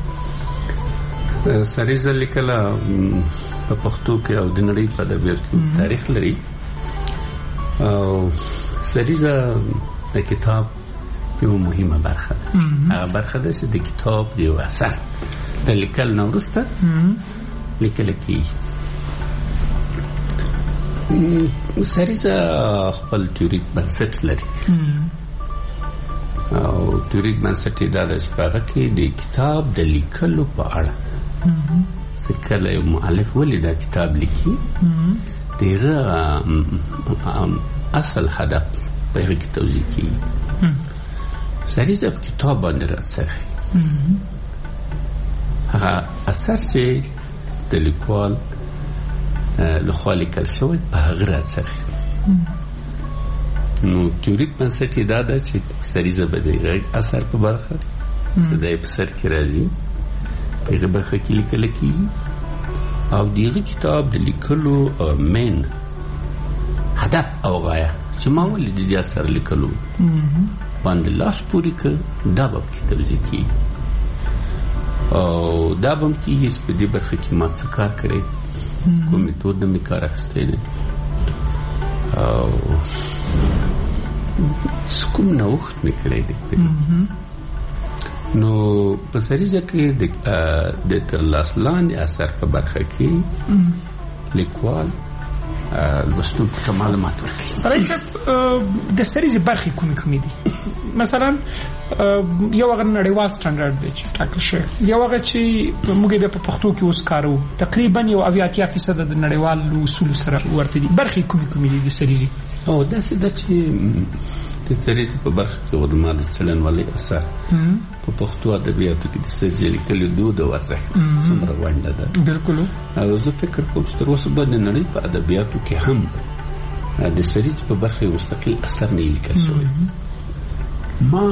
سریزه لیکله په پښتو کې او د نړۍ په ادبیاتو کې تاریخ لري او سریزه د کتاب یو مهمه برخه ده. هغه برخه ده چې د کتاب د یو اثر د لیکل نه وروسته لیکل کېږي. سریزه خپل تیوریک بنسټ لري او تیوریک بنسټ یې دا ده چې په هغه کې د کتاب د لیکلو په اړه چې کله یو مؤلف ولې دا کتاب لیکي د هغه اصل هدف په هغه کې توضیح کېږي. سریزه په کتاب باندې راڅرخي هغه اثر چې د لیکوال لخوا لیکل شوی په هغه راڅرخي. نو تیوریک بنسټ یې دا ده چې سریزه به د هغه اثر په برخه چې دی په سر کې راځي په هغه برخه کې لیکل کېږي او د هغه کتاب د لیکلو مین هدف او غایه چې ما ولې د دې اثر لیکلو باندې لاس پورې کړ دا به کې توضیح کېږي او دا به هم کېږي چې په دې برخه کې ما څه کار کړی کوم میتود مې کار اخیستی دی او کوم نوښت مې کړی دی. نو په سریزه کې د تر لاس لاندې اثر په برخه کې لیکوال لوستونکو ته معلومات ورکوي. سړی صاحب د سریزې برخې کومې کومې دي؟ مثلا یو هغه نړیوال سټنډرډ دی چې ټاکل شوی، یو هغه چې موږ بیا په پښتو کې اوس کاروو تقریبا یو اویا اتیا فیصده د نړیوالو اصولو سره ورته دي. برخې کومې کومې دي د سریزې؟ او داسې ده چې د سریزې په برخه کې زما د څېړنوالۍ اثر په پښتو ادبیاتو کې د سریزې لیکلو دود او ارزښت څومره ونډه ده. بالکل. او زه فکر کوم چې تر اوسه به د نړۍ په ادبیاتو کې هم د سریزې په برخه یو مستقل اثر نه لیکل شوی. ما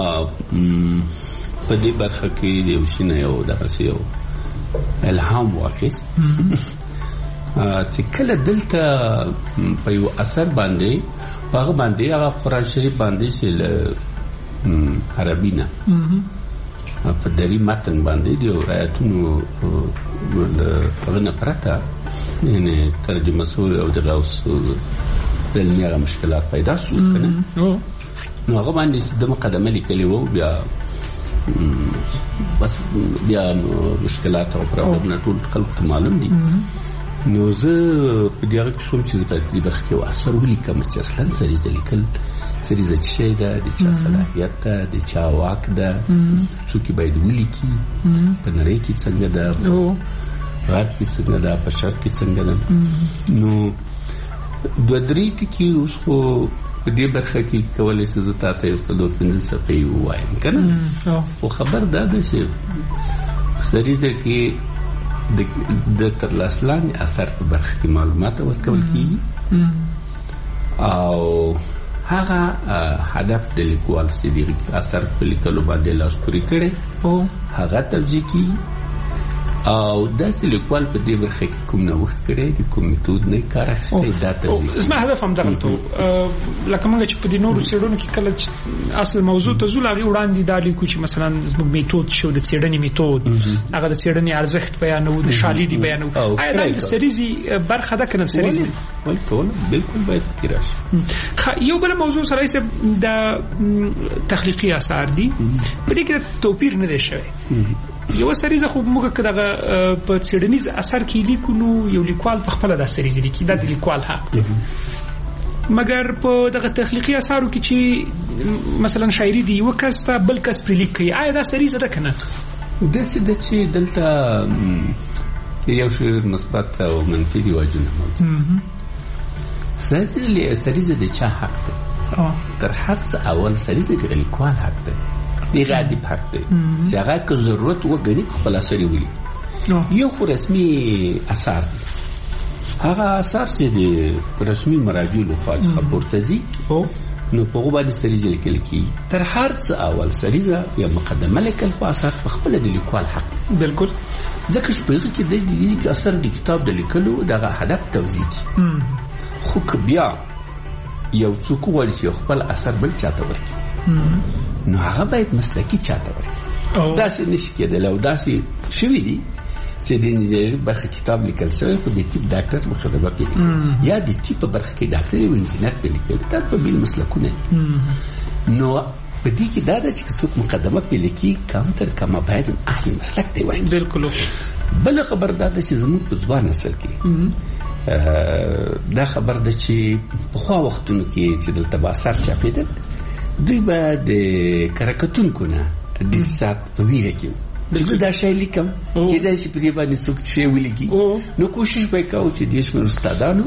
په دې برخه کې د یو شي نه یو دغسې یو الهام واخیست چې کله دلته په یو اثر باندې په هغه باندې هغه قرآن شریف باندې چې له عربي نه په دري متن باندې د یو آیتونو له هغه نه پرته یعنې ترجمه شوی او دغه اوس علمي هغه مشکلات پیدا شو که نه نو هغه باندې د مقدمه لیکلې وه بیا بس بیا مشکلات او پرابلمونه ټول خلکو ته معلوم دي. نو زه په دې هغه کې شوم چې زه په دې برخه کې یو اثر ولیکم چې اصلا سریزه لیکل سریزه څه شی ده، د چا صلاحیت ده، د چا واک ده، څوک باید ولیکي، په نړۍ کې څنګه ده، غرب کې څنګه ده، په شرق کې څنګه ده. نو دوه درې ټکي اوس خو په دې برخه کې کولی شي زه تا ته یو څلور پنځه صفحې ووایم که نه، خو خبر دا ده چې سریزه کې د ترلاسه لاندې اثر په برخه کې معلومات ورکول کېږي او هغه هدف د لیکوال چې د اثر په لیکلو باندې لاس پورې کړی هغه توجیه کېږي او داسې لیکوال په دې برخه کې کوم نوښت کړی دی، کوم میتود نه کار اخیستی، دا توجیه. زما هدف همدغلته و، لکه موږ چې په دې نورو څېړنو کې کله اصل موضوع ته ځو له هغې وړاندې دا لیکو چې مثلا زموږ میتود شو د څېړنې میتود هغه د څېړنې ارزښت بیانوو، د شالید بیانوو. آیا دا د سریزې برخه ده که نه سریزې؟ ولې کوله بالکل باید پکې راشي. یو بله موضوع سره چې د تخلیقي اثار دي په دې کې توپیر نه دی شوی. یو سریزه خو موږ که دغه په څېړنیز اثر کې لیکو نو یو لیکوال په خپله دا سریزه لیکي، دا د لیکوال حق دی. مګر په دغه تخلیقي اثارو کې چې مثلا شاعري دی یو کس ته بل کس پرې لیک کوي، آیا دا سریزه ده که نه؟ داسې ده چې دلته یو شعر مثبت او منفي رواجونه موجود. سریزه د چا حق دی؟ تر هر څه اول سریزه د لیکوال حق دی، د غادب حق دی چې هغه که ضرورت وګڼي په خپل اثر یې ولیکي. یو خو رسمي اثار دی، هغه اثار چې د رسمي مراجعو لخوا څخه پورته ځي نو په هغو باندې سریزه لیکل کېږي. تر هر څه اول سریزه یا مقدمه لیکل په اثر په خپله د لیکوال حق دی. بالکل. ځکه چې په هغې کې دی چې اثر د کتاب د لیکلو دغه هدف توضیح کړي، خو که بیا یو څوک وغواړي چې خپل اثر بل چاته ورکړي نو هغه باید مسلکي چاته ورکړي. داسې نشي کېدلی او داسې شوي دي چې د انجینري برخه کتاب لیکل شوی خو د طب ډاکټر مخدمه پې لیکل یا د طب په برخه کې ډاکټر او انجینر پې لیکل، دا په بیل مسلکونه دي. نو په دې کې دا ده چې څوک مقدمه پې لیکي کم تر کمه باید اهل مسلک دی وایي. بالکل. بله خبر دا ده چې زموږ په ځوان نسل کې دا خبر ده چې پخوا وختونو کې چې دلته به اثار چاپېدل دوی به د کرکټونکو نه ډېر ساعت په ویره کې وو زه دا شی لیکم کېدای شي په دې باندې څوک شی ولیکي نو کوشش به یې کوو چې دې شمېر استادانو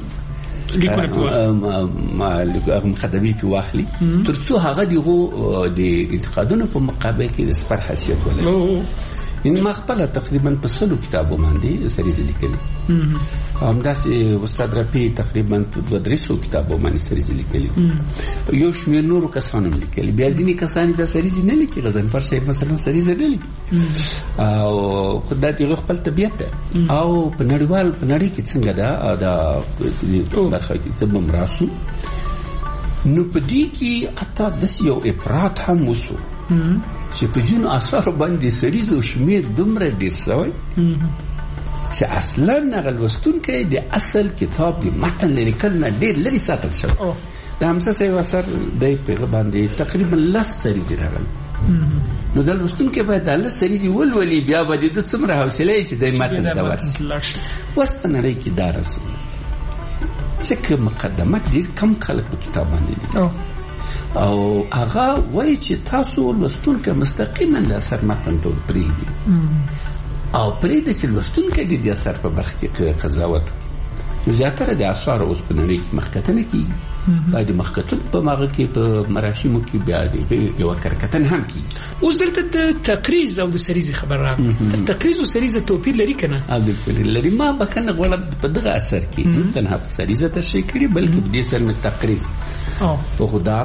مقدمې پې واخلي تر څو هغه د هغو د انتقادونو په مقابل کې د سفر حیثیت ولري. ان ما خپله تقریبا په سلو کتابو باندې سریزه لیکلې، همداسې استاد رفیع تقریبا په دوه درې سوو کتابو باندې سریزه لیکلې، یو شمېر نورو کسانو هم لیکلي، بیا ځینې کسان بیا سریزې نه لیکي، غضنفر صاحب مثلا سریزه نه لیکي او خو دا د هغه خپل طبیعت ده او په نړیوال په نړۍ کې څنګه ده دا برخه کې څه به هم راسو نو په دې کې حتی داسې یو افراط هم وسو چې په ځینو اثارو باندې سریزو شمېر دومره ډېر شوی چې اصلا هغه لوستونکی د اصل کتاب د متن له لیکلو نه ډېر لرې ساتل شوی. د حمزه صاحب اثر دی په هغه باندې تقریبا لس سریزې راغلي نو د لوستونکی باید دا لس سریزې ولولي بیا به د ده څومره حوصله یې چې دی متن ته ورشي. اوس په نړۍ کې دا رسم ځکه مقدمه ډېر کم خلک په کتاب باندې دي او هغه وایي چې تاسو لوستونکی مستقیما د اثر متن ته پرېږدي او پرېږدي چې لوستونکی د دې اثر په برخه کې قضاوت زیاتره د اسوار اوس په نړۍ کې مخکتنه کیږي باید مخکتن په ماغه کې په مراسمو کې بیا د یو کرکتن هم کیږي. اوس دلته د تقریز او د سریزي خبر راغله. تقریز او سریزه توپیر لري کنه؟ ا بالکل لري. ما بکنه غوړه په دغه اثر کې نه تنها په سریزه تشریح کړي بلکې په دې سره مې تقریز او په خدا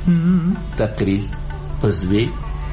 تقریز پزوی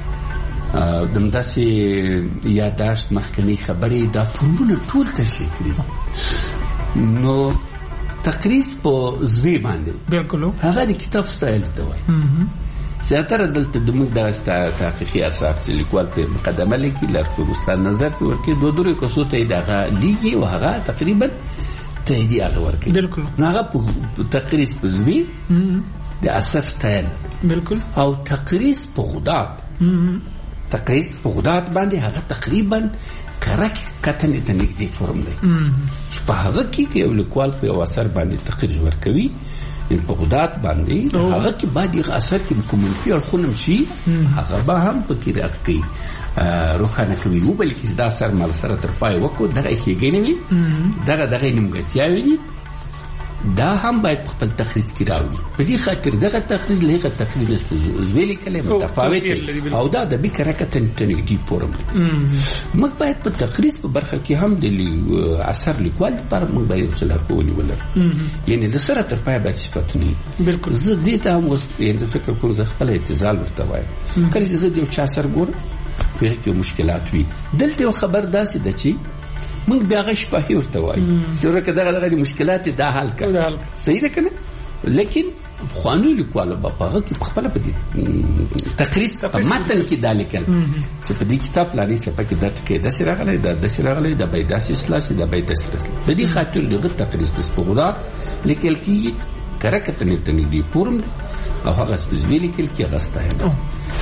دمداسي یاداشت مخکنی خبرې دا پرونه ټول تشریح کړي. نو تقریز په زوی باندې بالکل هغه د کتاب سټایل ته وایي. زیاتره دلته د موږ د تحقیقي اثار چې لیکوال په مقدمه لیکي لارښود نظر په ورکې دوه درې کسو ته دغه لیکي او هغه تقریبا تهدی هغه ورکي. بالکل هغه په تقریز په زوی د اثر سټایل بالکل او تقریز په غدات تقریز په غدات باندې هغه تقریبا کرک کتن ته نږدې فورم دی چې په هغه کې یو لیکوال په یو اثر باندې تقریر ورکوي په غدات باندې هغه کې باید یو اثر کې کوم منفي اړخونه شي هغه به هم په کې راکړي روښانه کوي او بلکې دا اثر مال سره تر پای وکړو دغه کېږي نه وي دغه دغه نیمګړتیاوي دا هم باید خپل تخریج کې راوړي. په دې خاطر دغه تخریج له هغه تخریج څخه زویلې کلمه متفاوت او دا د بیکره کتن تنګ دی فورم. موږ باید په تخریج په برخه کې هم د اثر لیکوال لپاره موږ باید څه لارښوونې ولرو. یعنی د سره تر پای باید صفاتونه بالکل زه دې ته هم اوس یعنی فکر کوم زه خپل اعتزال ورته وایم. کله چې زه د یو چا اثر ګورم په کې مشکلات وي دلته یو خبر داسې ده چې موږ بیا غش په هیورته وایي چې ورکه دغه دغه مشکلات دا حل کړي صحیح ده کنه. لیکن خواني لیکوال په هغه کې خپل په دې تقریز په متن کې دا لیکل چې په دې کتاب لاري سپه کې د ټکي د سره غلې د د سره غلې د بيداس اسلاس د بيداس اسلاس په دې خاطر دغه تقریز د سپغدا لیکل کې کرکته نه تنګي پورم او هغه سپېڅلي لیکل کې غسته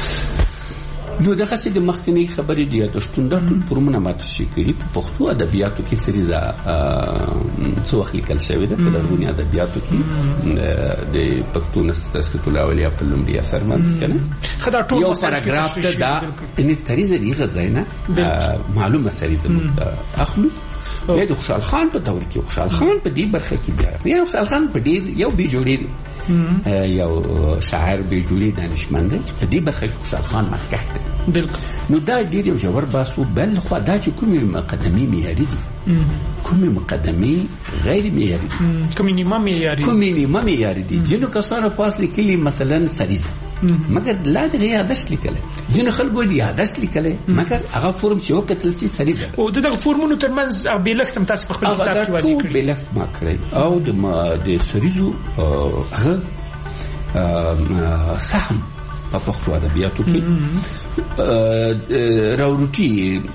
نو دغه څه د مخکنی خبرې دی د شتون د ټول پرمنه ماته شي کړي په پښتو ادبیاتو کې سریزه څو وخت لیکل شوی ده په لرغونی ادبیاتو کې د پښتو نستاسکت الاولیا په لومړي اثر باندې کنه یو پاراګراف ته دا ان تریزه دی غزاینه معلومه سریزه اخلو یا د خوشحال خان په دور کې خوشحال خان په دې برخه کې بیا یا خوشحال خان په دې یو بي جوړي یو شاعر بي جوړي دانشمند چې په دې برخه کې خوشحال خان مخکښ دی. نو دا ډیر یو ژور باسو بل خو دا چې کومې مقدمې معیاري دي کومې مقدمې غیر معیاري دي کومې نیمه معیاري کومې نیمه معیاري دي جنو کسانو فاصله کلی مثلا سریزه مګر لا د یادش لیکل جنو خلکو دی یادش لیکل مګر هغه فرم چې وکتل سي سریزه او دغه فرمونو ترمنځ بیلختم تاسو په خپل کتاب کې واضح کړی بیلخت ما کړی او د د سریزو هغه سهم په پښتو ادبیاتو کې راوروټي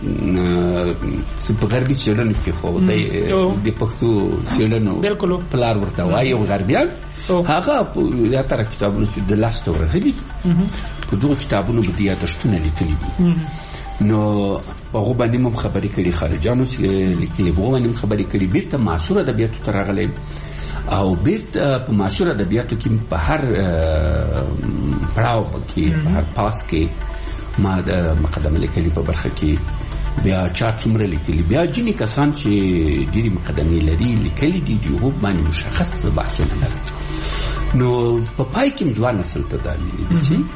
په غربي چلنو کې خو د پښتو چلنو پلار ورته وایي او غربيان هغه یا تر کتابونو چې د لاس ته ورغلي په دوه کتابونو به د یادښتونه لیکلي دي نو هغه باندې مم خبرې کړي خارجانو چې لیکلي وو باندې خبرې کړي بیرته معاصر ادبیاتو ته راغلي او بیرته په معاصر ادبیاتو کې په هر پړاو کې په هر پاس کې ما د مقدمه لیکلي په برخه کې بیا چا څومره لیکلي بیا ځینې کسان چې ډېرې مقدمې لري لیکلي دي د هغو باندې مشخص بحثونه لري نو په پای کې ځوان نسل ته دا ویلي دي چې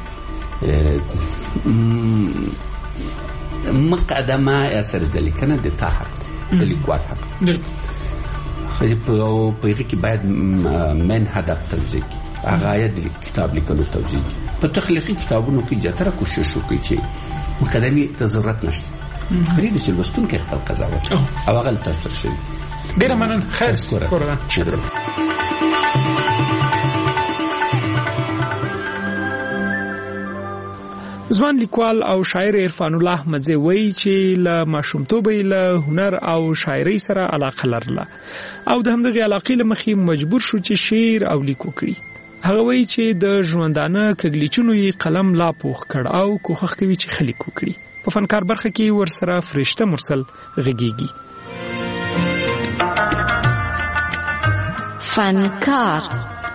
مقدمه اثر د لیکنه د تا حق د لیکوال حق خو په هغه کې باید من هدف توضیح هغه د کتاب لیکلو توضیح په تخلیقي کتابونو کې جاتره کوشش وکړي چې مقدمه ته ضرورت نشته پرې د لوستونکو خپل قضاوت او هغه تاثیر شي ډیر مننه خیر شکر شکر ځوان لیکوال او شاعر عرفان الله احمدزی وایي چې له ماشومتوبه له هنر او شاعري سره علاقه لرله او د همدغه علاقې له مخې مجبور شو چې شعر او لیکو کړي. هغه وایي چې د ژوندانه کګلیچونو یې قلم لا پوخ کړ او کوښښ کوي چې خلیک وکړي. په فنکار برخه کې ورسره فرشته مرسل غږیږي. فنکار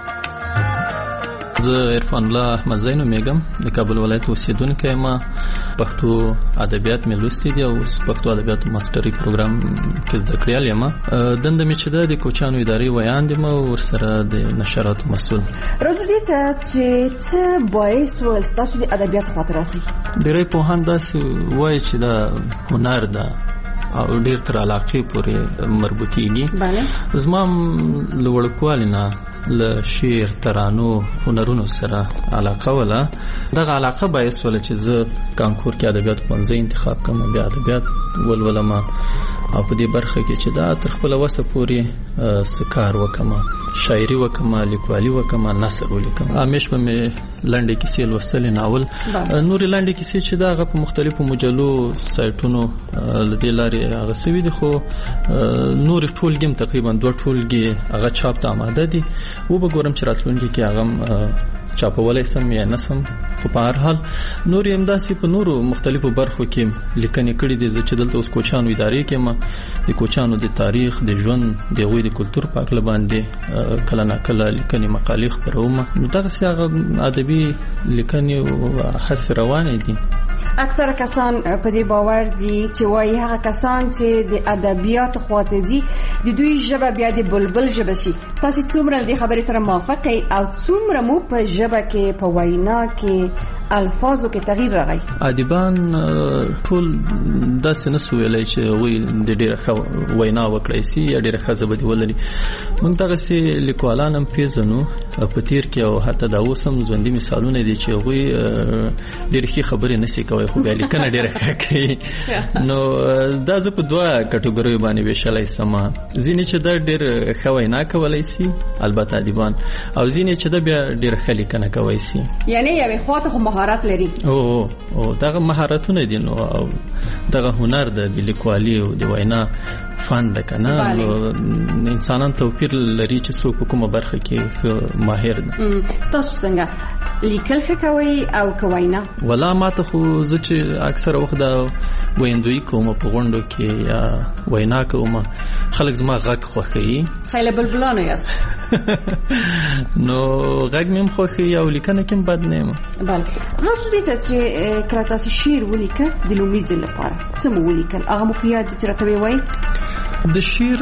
زه عرفان الله احمدزی نومېږم د کابل ولایت اوسېدونکی یم پښتو ادبیات مې لوستي دي او پښتو ادبیات ماستري پروګرام کې زده کړی یم. دنده مې چې د کوچانو ادارې ویان دي او ورسره د نشراتو مسؤل. راځو دې ته چې څه باعث ول تاسو د ادبیات خاطر اصلي ډېری پوهان داسې وایي چې دا هنر ده او ډېر تر علاقې پورې مربوطېږي. بله زما له وړوکوالي نه له شعر ترانو هنرونو سره علاقه وله. دغه علاقه باعث وله چې زه کانکور کې ادبیات پوهنځی انتخاب کړم، بیا ادبیات ولولم او په دې برخه کې چې دا تر خپله وسه پورې څه کار وکړم، شاعري وکړم، لیکوالي وکړم، نثر ولیکم. همیش به مې لنډې کیسې لوستلې، ناول، نورې لنډې کیسې چې دا هغه په مختلفو مجلو سایټونو له دې لارې هغه سوي دي، خو نورې ټولګې هم تقریبا دوه ټولګې هغه چاپ ته آماده دي. و به ګورم چې راتلونکي کې هغه چاپولی سم یا نه سم، خو په هر حال نور یې همداسې په نورو مختلفو برخو کې لیکنې کړي دي. زه چې دلته اوس کوچانو ادارې کې یم، د کوچانو د تاریخ، د ژوند، د هغوی د کلتور په هکله باندې کله ناکله لیکنې مقالې خپروم. نو دغسې هغه ادبي لیکنې هسې روانې دي. اکثره کسان په دې باور دي چې وایي هغه کسان چې د ادبیات خواته دي د دوی ژبه بیا د بلبل ژبه شي. تاسو څومره د خبرې سره موافق یې او څومره مو په ژبه کې په وینا کې الفاظو کې تغییر راغی؟ ادیبان ټول داسې نه سو ویلی چې هغوی د ډېره ښه وینا وکړی سي یا ډېره ښه ژبه دې ولري. موږ دغسې لیکوالان هم پېژنو په تېر کې او حتی دا اوس هم ژوندي مثالونه دي چې هغوی ډېرې ښې خبرې نه سي کوی خو بیا لیکنه ډېره ښه کوي. نو دا زه په دوه کټګوریو باندې ویشلی سم. ځینې چې دا ډېر ښه وینا کولی سي البته ادیبان، او ځینې چې دا بیا ډېره ښه لیکنه کوی سي. یعنې یوې خوا ته خو مهارت لري. او او دغه مهارتونه دي، نو او دغه هنر د لیکوالي او د وینا فن ده کنه. نو انسانان توپیر لري چې څوک په کومه برخه کې ماهر ده. تاسو څنګه لیکل ښه کوئ او که وینا؟ ولا ماته خو زه چې اکثره وخت دا ویندویي کوم په غونډو کې یا وینا کوم، خلک زما غږ خوښوي. خیلی بلبلانو یاست. نو غږ مې هم خوښوي او لیکنه کې هم بد نه یم. بله راځو دې ته چې کله تاسو شعر ولیکه د لومړي ځل لپاره څه مو ولیکل؟ هغه مو په یاد دي چې راته ووایئ؟ د شعر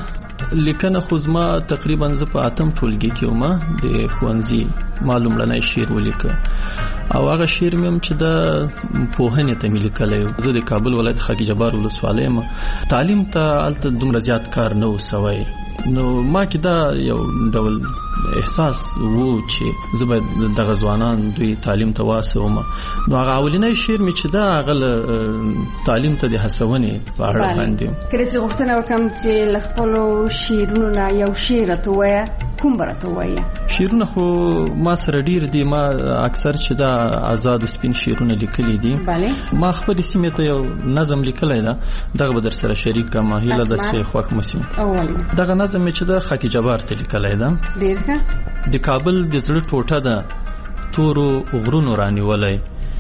لیکنه خو زما تقریبا زه په اتم ټولګي کې وم، د ښوونځي ما لومړنی شعر ولیکه او هغه شعر مې هم چې د پوهنې ته مې لیکلی. زه د کابل ولایت خاکی جبار ولسوالۍ یم. تعلیم ته هلته دومره زیات کار نه و سوی، نو ما کې دا یو ډول احساس و چې زه باید دغه ځوانان دوی تعلیم ته واستوم. نو هغه اولنی شعر مې چې دا هغه تعلیم ته د هڅونې په اړه باندې. کله چې غوښتنه وکړم چې له خپلو شعرونو نه یو شعر راته ووایه، کوم به راته ووایه؟ شعرونه خو ما سره ډېر دي. ما اکثر چې دا آزاد سپین شعرونه لیکلي دي. ما خپلې سیمې ته یو نظم لیکلی ده، دغه به در سره شریک کړم. هیله ده چې خوښ مو شي. دغه نظم مې چې د خاکی جبار ته لیکلی ده. ډېر ښه. د کابل د زړه ټوټه ده تورو غرونو رانیولی،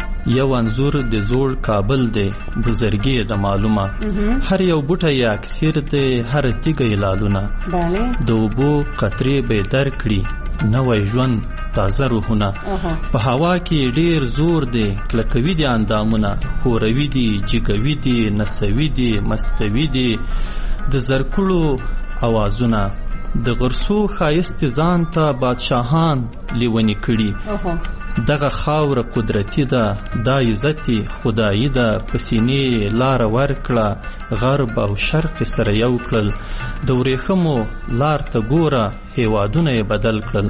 یو انځور د زوړ کابل دی بزرګي د معلومه، هر یو بوټه یې اکثر دی، هر تیږه یې لالونه، د اوبو قطرې به در کړي نوی ژوند تازه روحونه. په هوا کې ډیر زور دی، کلکوي دي اندامونه، خوروي دي، جګوي دي، نسوي دي، مستوي دي د زرکړو اوازونه. د غرسو خایست ځان ته بادشاهان لیونی کړي، دغه خاور قدرتی ده، دا عزت خدایی ده. پسینې لار ورکړه، غرب او شرق سره یو کړل، د ورېښمو لار ته ګوره، هیوادونه یې بدل کړل.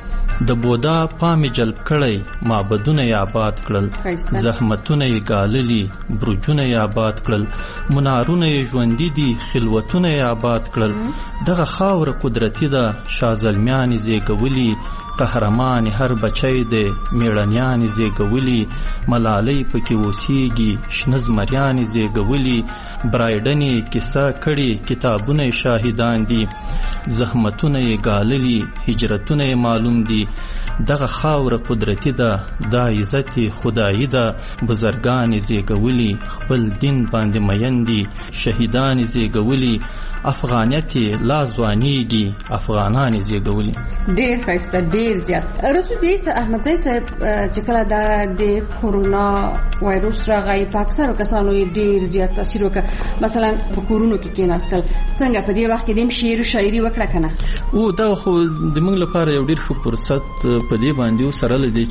د بودا پام جلب کړی، معبدونه یې آباد کړل، زحمتونه یې ګاللي، برجونه یې آباد کړل، منارونه یې ژوندي دي، خلوتونه یې آباد کړل. دغه خاور قدرتی ده، شاه زلمیان زیږولي، قهرمان هر بچی دی، میړنیان زیږولي، ملالۍ پکې اوسېږي، شنه زمریان زیږولي، برایډنې کیسه کړي، کتابونه شاهدان دي. زحمتونه یې ګاللي، هجرتونه یې معلوم دي. دغه خاوره قدرتي ده، دا عزت خدایي ده. بزرګان یې زیږولي، خپل دین باندې مین دي. شهیدان یې زیږولي، افغانیت یې لا ځوانېږي، افغانان یې زیږولي. ډېر ښایسته، ډېر زیات. رسول دې احمدزی صاحب چې کله دا د کورونا وایروس راغی په اکثرو کسانو یې ډېر زیات تاثیر وکړ. مثلا په کورونو کې کېناستل، څنګه په دې وخت کې د شعر او شاعري وکړه کنه؟ او دا خو د موږ لپاره یو ډېر ښه فرصت په دې باندې سره لدی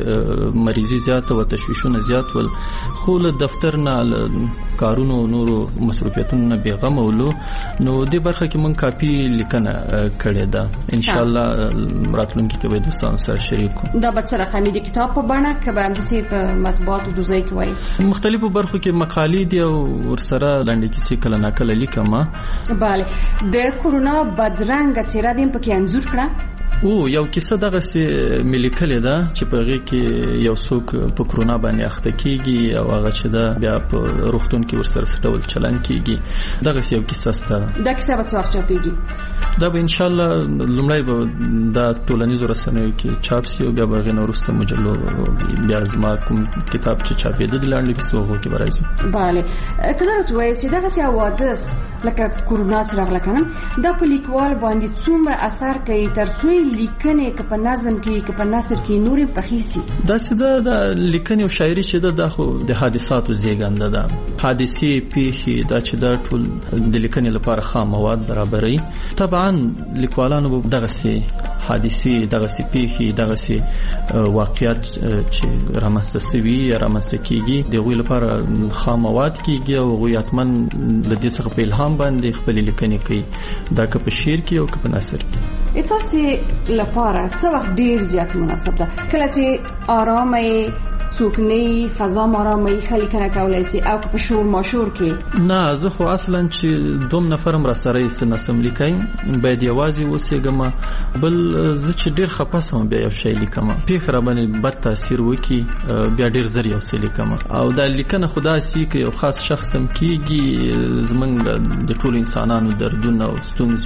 چې مریضي زیات او تشویشونه زیات ول، خو له دفتر نه کارونو نورو مصروفیتونو نه بیغم ولو. نو دې برخه کې موږ کافي لیکنه کړې ده. ان شاء الله راتلونکي کې به دوستانو سره شریک کوم. دا به څه رقمي د کتاب په بڼه کې به همداسې په مطبوعاتو دوزۍ کې وایي؟ مختلفو برخو کې مقالې دي او ورسره لنډې کیسې کله ناکله لیکم. بله، د کورونا بدرنګه څېره دې پکې انځور کړه؟ او یو کیسه دغه سي ملي کړي ده چې په هغه کې یو څوک په کورونا باندې اخته کیږي او هغه چې دا بیا په روغتون کې ورسره ډول چلن کیږي. دغه سي یو کیسه ستاسو دا کیسه به څو وخت چاپیږي؟ دا به ان شاء الله لومړی به د ټولنیزو رسنیو کې چاپ شي او بیا به غو وروسته مجلو بیا زما کوم کتاب چې چاپېده د لاندې کیسو هغه کې راځي. bale کله راځي چې دغه سي حوادث لکه کورونا سره غلکنه دا په لیکوال باندې څومره اثر کوي ترڅو لیکنې کې په نظم کې کې په نثر کې نورې پخېسي؟ دا سده د لیکنې او شاعري چې ده خو د حادثاتو زیږنده ده. حادثې پیښې دا چې دا ټول د لیکنې لپاره خام مواد برابري. طبعا لیکوالانو به دغه سي حادثې دغه سي پیښې دغه سي واقعیت چې رامنځته شوي یا رامنځته کیږي د غوی لپاره خام مواد کیږي او غوی اتمن لدې څخه په الهام باندې خپل لیکنې کوي، دا که په شعر کې او که په نثر کې. تاسو لپاره څه وخت ډیر زیات مناسب ده کله چې آرامه سوکنی فضا آرامه خلی کنه کولای شي او په شور ماشور کې؟ نه، زه خو اصلا چې دوم نفرم را سره یې نسم لیکای باید یوازې اوسېږم، بل زه چې ډیر خپاسم بیا یو شی لیکم پیښ را باندې بد تاثیر وکي بیا ډیر زر یو شی لیکم او دا لیکنه خدا سي کې یو خاص شخص هم کیږي زمنګ د ټول انسانانو دردونه او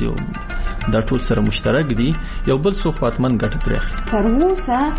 ستونزې دا ټول سره مشترک دي، یو بل څه خاطمن ګټه پرې اخلي. تر اوسه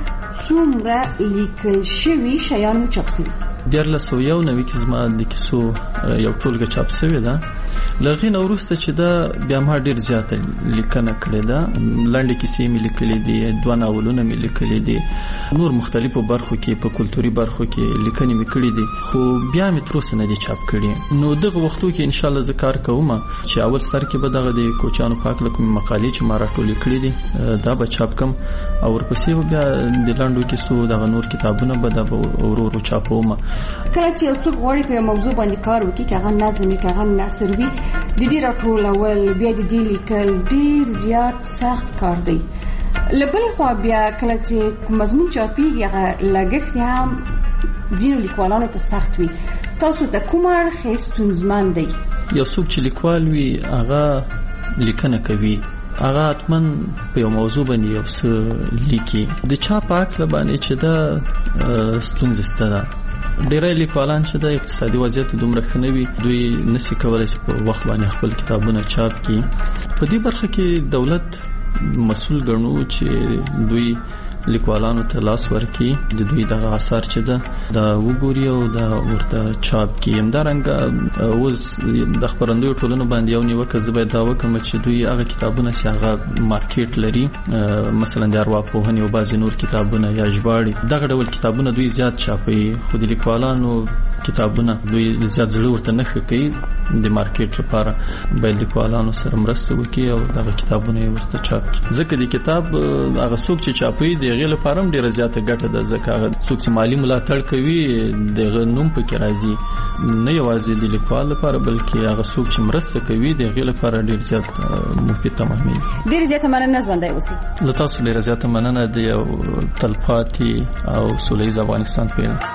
څومره لیکل شوي شیان چاپ شوي؟ دیارلس سوه یو نوي کې زما د کیسو یو ټولګه چاپ شوې ده. له هغې نه وروسته چې ده بیا ما ډېر زیاته لیکنه کړې ده. لنډې کیسې مې لیکلې دي، دوه ناولونه مې لیکلي دي، نور مختلفو برخو کې په کلتوري برخو کې لیکنې مې کړې دي، خو بیا مې تر اوسه نه دي چاپ کړي. نو دغه وختو کې انشاءالله زه کار کوم چې اول سر کې به دغه د کوچیانو په هکله کومې مقالې چې ما راټولې کړې دي دا به چاپ کړم او ورپسې به بیا د لنډو کیسو دغه نور کتابونه به دا به ورو ورو چاپوم. کله چې یو څوک غواړي په موضوع باندې کار وکړي که هغه نظم وي که هغه نثر وي د دې راټولول بیا د دې لیکل ډېر زیات سخت کار دی. له بلې خوا بیا کله چې مضمون چاپېږي هغه لګښت هم ځینو لیکوالانو ته سخت وي. تاسو ته کوم اړخ ستونزمن دی؟ یو څوک چې لیکوال وي هغه لیکنه کوي، هغه اتمن په یو موضوع باندې یو څه لیکي. د چا په هکله باندې چې دا ستونزه شته ده. ډېری لیکوالان چې د اقتصادي وضعیت دومره ښه نه وي دوی نشي کولی چې په وخت باندې خپل کتابونه چاپ کړي. په دې برخه کې دولت مسؤل ګڼو چې دوی لیکوالانو ته لاس ورکړي، د دوی دغه اثار چې ده دا وګوري او دا ورته چاپ کړي. همدارنګه اوس د خپرندویو ټولنو باندې یو نیوکه زه باید دا وکړم چې دوی هغه کتابونه چې هغه مارکیټ لري، مثلا د ارواپوهنې او بعضې نور کتابونه یا ژباړې، دغه ډول کتابونه دوی زیات چاپوي، خو د لیکوالانو کتابونه دوی زیات زړه ورته نه ښه کوي. د مارکیټ لپاره باید لیکوالانو سره مرسته وکړي او دغه کتابونه یې ورته چاپ کړي. ځکه د کتاب هغه څوک چې چاپوي د هغې لپاره هم ډېره زیاته ګټه ده، ځکه هغه څوک چې مالي ملاتړ کوي د هغه نوم پکې راځي، نه یوازې د لیکوال لپاره بلکې هغه څوک چې مرسته کوي د هغې لپاره ډېر زیات مفید تمامېږي. ډېر زیاته مننه ژوندی اوسئ. له تاسو ډېره زیاته مننه د یو تلپاتې او سوله ییز افغانستان په اړه.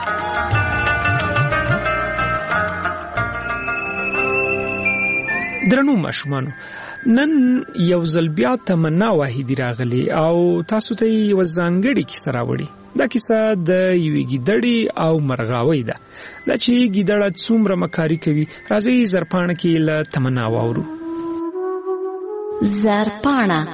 درنو ماشومانو، نن یو ځل بیا تمنا واحدی راغلی او تاسو ته یو ځانګړی کیسه راوړي. دا کیسه د یوې ګیدړې او مرغاوۍ ده. دا چې ګیدړه څومره مکاري کوي، راځئ زرپاڼه کې له تمنا واورو. زرپاڼه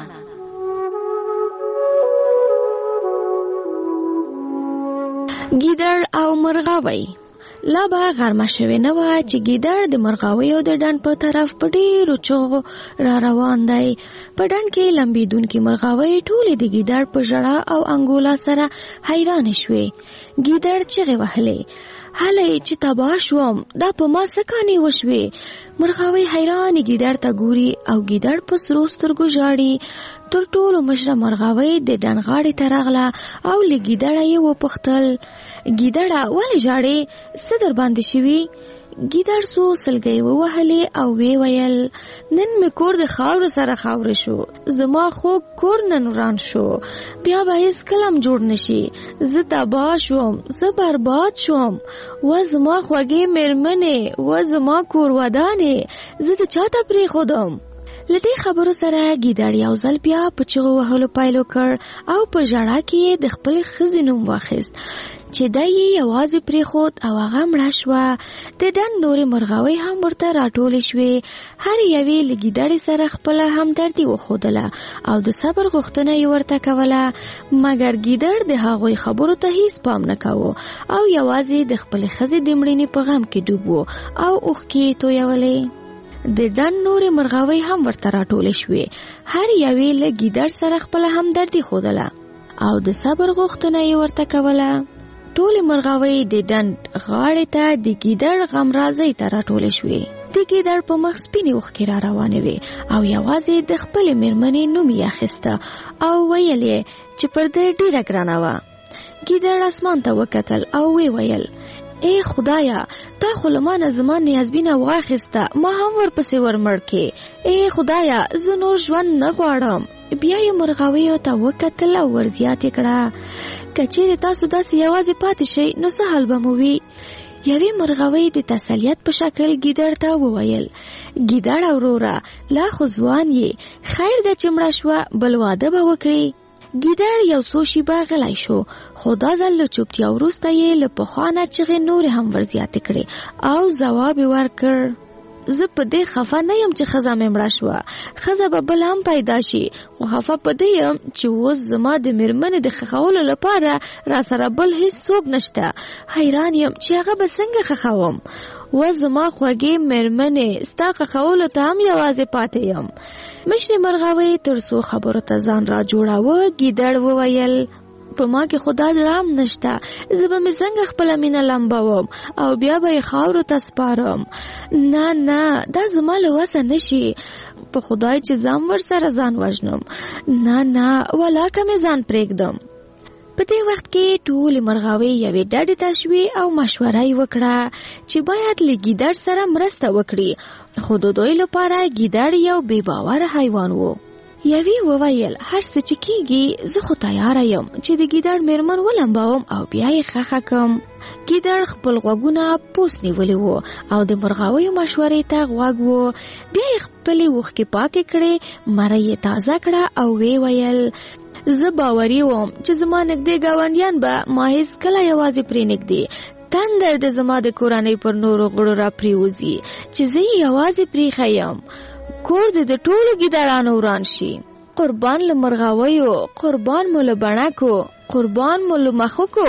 ګیدړ او مرغاوی. لا به غرمه شوې نه وه چې ګیدړ د مرغاویو د ډنډ په طرف په ډېرو چغو را روان دی. په ډنډ کې لمبېدونکي مرغاوۍ ټولې د ګیدړ په ژړا او انګولا سره حیرانې شوې. ګیدړ چغې وهلې، هلئ چې تباه شوم، دا په ما څه کانې وشوې. مرغاوۍ حیرانې ګیدړ ته ګوري او ګیدړ په سرو سترګو ژاړي. تر ټولو مشره مرغاوۍ د ډنډ غاړې ته راغله او له ګیدړه یې وپوښتل: ګیدړه ولې ژاړې؟ څه در باندې شوي؟ ګیدړ څو سلګۍ ووهلې او وی ویل: نن مې کور د خاورو سره خاوره شو، زما خوږ کور نن وران شو، بیا به هیڅ کله هم جوړ نشي. زه تباه شوم، زه برباد شوم، و زما خوږې مېرمنې، و زما کور ودانې، زه د چاته پرېښودم؟ له دې خبرو سره ګیدړ یو ځل بیا په چغو وهلو پیل وکړ او په ژړا کې یې د خپلې ښځې نوم واخیست چې دی یې یوازې پرېښود او هغه مړه شوه. د ډنډ نورې مرغاوۍ هم ورته راټولې شوې. هر یوې له ګیدړې سره خپله همدردي وښودله او د صبر غوښتنه یې ورته کوله، مګر ګیدړ د هغوی خبرو ته هیڅ پام نه کوو او یوازې د خپلې ښځې د مړینې په غم کې ډوب و او اوښکې یې تویولې. د ډنډ نورې مرغاوۍ هم ورته راټولې شوې. هر یوې له ګیدړ سره خپله همدردي ښودله او د صبر غوښتنه یې ورته کوله. ټولې مرغاوۍ د ډنډ غاړې ته د ګیدړ غمرازۍ ته راټولې شوې. د ګیدړ په مخ سپینې اوښکې را روانې وې او یوازې د خپلې مېرمنې نوم یې اخیسته او ویل یې چې پر ده ډېره ګرانه وه. ګیدړ اسمان ته وکتل او وی ویل: ای خدایا، تا خو له ما نه زما نیازبینه واخیسته، ما هم ورپسې ورمړ کې. ای خدایا، زه نور ژوند نه غواړم. بیا یې مرغاویو ته وکتل او ورزیات یې کړه: که چیرې تاسو داسې یوازې پاتې شئ نو څه حال به مو وي؟ یوې مرغاوۍ د تسلیت په شکل ګیدړ ته وویل: ګیدړه وروره، لا خو ځوان یې، خیر ده چې مړه شوه، بل واده به وکړي. ګیدړ یو څو شیبه غلی شو، خو دا ځل له چوپتیا وروسته یې له پخوا نه چغې نورې هم ورزیاتې کړې او ځواب یې ورکړ: زه په دې خفه نه یم چې ښځه مې مړه شوه، ښځه به بله هم پیدا شي، خو خفه په دې یم چې اوس زما د مېرمنې د ښخولو لپاره را سره بل هیڅ څوک نشته. حیران یم چې هغه به څنګه ښخوم. و زما خوږې مېرمنې، ستا ښخولو ته هم یوازې پاتې یم. مشرې مرغاوۍ تر څو خبرو ته ځان را جوړاوه، ګیدړ وویل: په ما کې خدا زړه هم نشته، زه به مې څنګه خپله مینه لمبوم او بیا به یې خاورو ته سپارم؟ نه نه، دا زما له وسه نشي، په خدای چې ځم ورسره ځان وژنم. نه نه، ولاکه مې ځان پرېږدم. په دې وخت کې ټولې مرغاوۍ یوې ډډې ته شوې او مشوره یې وکړه چې باید له ګیدړ سره مرسته وکړي، خو د دوی لپاره ګیدړ یو بې باوره حیوان و. یوې وویل: هر څه چې کیږي، زه خو تیاره یم چې د ګیدړ مېرمن ولمبوم او بیا یې ښخه کړم. ګیدړ خپل غوږونه پوست نیولي وو او د مرغاویو مشورې ته غوږ وو. بیا یې خپلې اوښکې پاکې کړې، مره یې تازه کړه او وی ویل: زه باوري وم چې زما نږدې ګاونډیان به ما هیڅ کله یوازې پرېنږدي. تندر د زما د کورنۍ پر نورو غړو را پریوزي چې زه یې یوازې پریښی یم. کور د ټولو ګیدړانو وران شي. قربان له مرغاویو، قربان مو له بڼکو، قربان مو له مښوکو.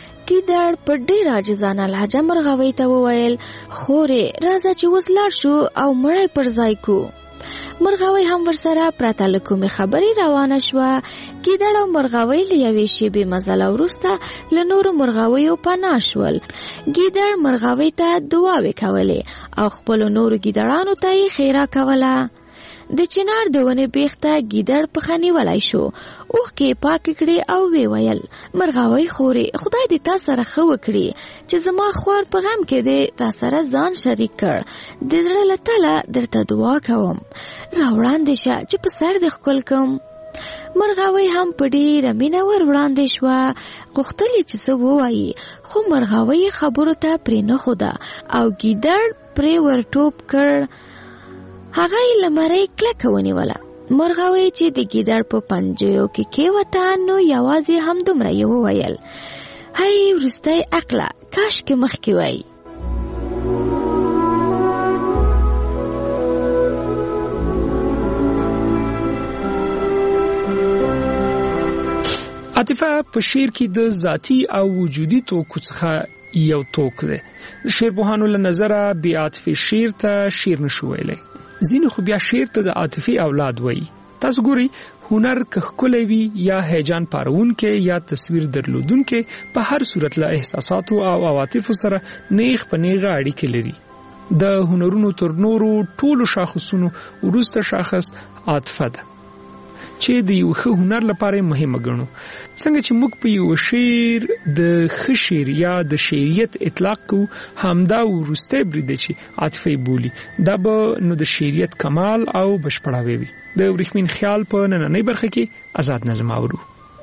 ګیدړ په ډېر عاجزانه لهجه مرغاوۍ ته وویل: خورې، راځه چې اوس لاړ شو او مړی پر ځای کو. مرغاوۍ هم ورسره پرته له کومې خبرې روانه شوه. ګیدړ او مرغاوۍ له یوې شېبې مزله وروسته له نورو مرغاویو پناه شول. ګیدړ مرغاوۍ ته دعاوې کولې او خپلو نورو ګیدړانو ته یې ښېرا کوله. د چنار د ونې بیخ ته ګیدړ پښه نیولی شو، اوښکې یې پاکې کړې او وی ویل: مرغاوۍ خورې، خدای دې تا سره ښه وکړي چې زما خوار په غم کې دې را سره ځان شریک کړ. د زړه له تله درته دعا کوم، را وړاندې شه چې په سر دې ښکل کړم. مرغاوۍ هم په ډېره مینه ور وړاندې شوه، غوښتل یې چې څه ووایي، خو مرغاوۍ خبرو ته پرې نه ښوده او ګیدړ پرې ور ټوپ کړ. هغه یې له مرۍ کلکه ونیوله. مرغاوۍ چې د ګیدړ په پنجو کې کېوته نو یوازې همدومره یې وویل: هی وروستی عقله، کاشکې مخکې وای. عاطفه په شعر کې د ذاتی او وجودي توکو څخه یو توک دی. د شعرپوهانو له نظره بې عاطفي شعر ته شعر نشو ویلی. ځینې خو بیا شعر ته د عاطفي اولاد وایي. تاسو ګورئ هنر که ښکلی وي یا هیجان پارونکی یا تصویر درلودونکی په هر صورت له احساساتو او عواطفو سره نیغ په نیغه اړیکې لري. د هنرونو تر نورو ټولو شاخصونو وروسته شاخص عاطفه ده چې د یو ښه هنر لپاره مهمه ګڼو. څنګه چې موږ په یو شعر د ښه شعر یا د شعریت اطلاق کوو، همدا وروستی برید چې عاطفه بولي، دا به نو د شعریت کمال او بشپړاوی وي. د ورېښمین خیال په نننۍ برخه کې آزاد نظم اورو.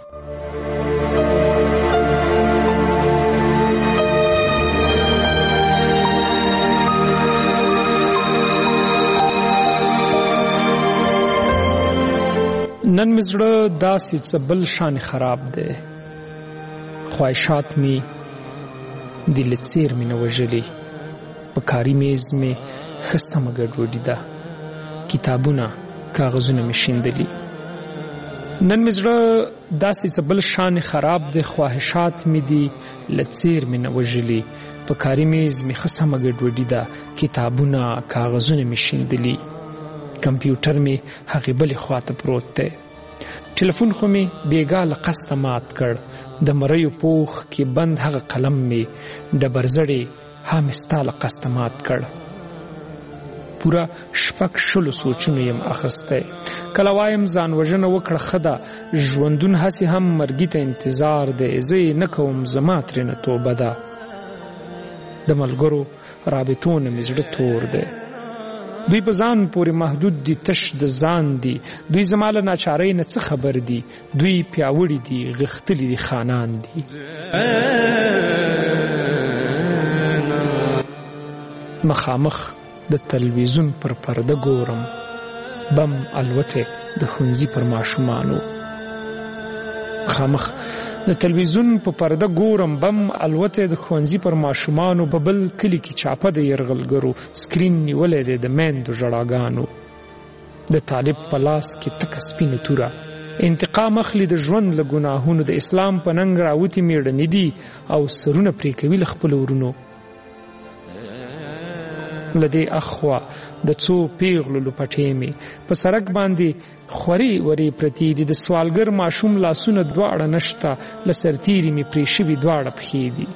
نن مې زړه داسې څه بل شان خراب دی، خواهشات مې د له څیر مې نه وژلي، په کاري میز مې ښه سمه ګډوډي ده، کتابونه کاغذونه مې شیندلي. نن مې زړه داسې څه بل شان خراب دی، خواهشات مې د له څیر مې نه وژلي، په کاري میز مې ښه سمه ګډوډي ده، کتابونه کاغذونه مې شیندلي. کمپیوټر مې هغې بلې خواته پروت دی. ټلیفون خو مې بېګا له قصده مات کړ، د مریو پوخ کې بند هغه قلم مې ډبرزړې ها مې ستا له قصده مات کړ. پوره شپږ شلو سوچونه یم اخیستی. کله وایم ځان وژنه وکړه ښه ده، ژوندون هسې هم مرګي ته انتظار دی، زه یې نه کوم زما ترېنه توبه ده. د ملګرو رابطو نه مې زړه تور دی، دوی په ځان پورې محدود دي، تش د ځان دي، دوی زما له ناچارۍ نه څه خبر دي، دوی پیاوړي دي، غښتلي دي، خانان دي. مخامخ د تلویزیون پر پرده ګورم، بم الوته د ښوونځي پر ماشومانو. مخامخ د تلویزیون په پرده ګورم، بم الوته د ښوونځي پر ماشومانو. په بل کلي کې چاپه د یرغلګرو سکرین نیولی دی د میندو ژړاګانو. د طالب په لاس کې تکه سپینه توره، انتقام اخلي د ژوند له ګناهونو. د اسلام په ننګ راوتې میړنې دي او سرونه پرې کوي له خپلو ورونو. له دې اخوا د څو پیغلو لپټې مې په سړک باندې خورې ورې پرتې دي، د سوالګر ماشوم لاسونه دواړه نشته، له سرتیري مې پرې شوي دواړه پښې دي.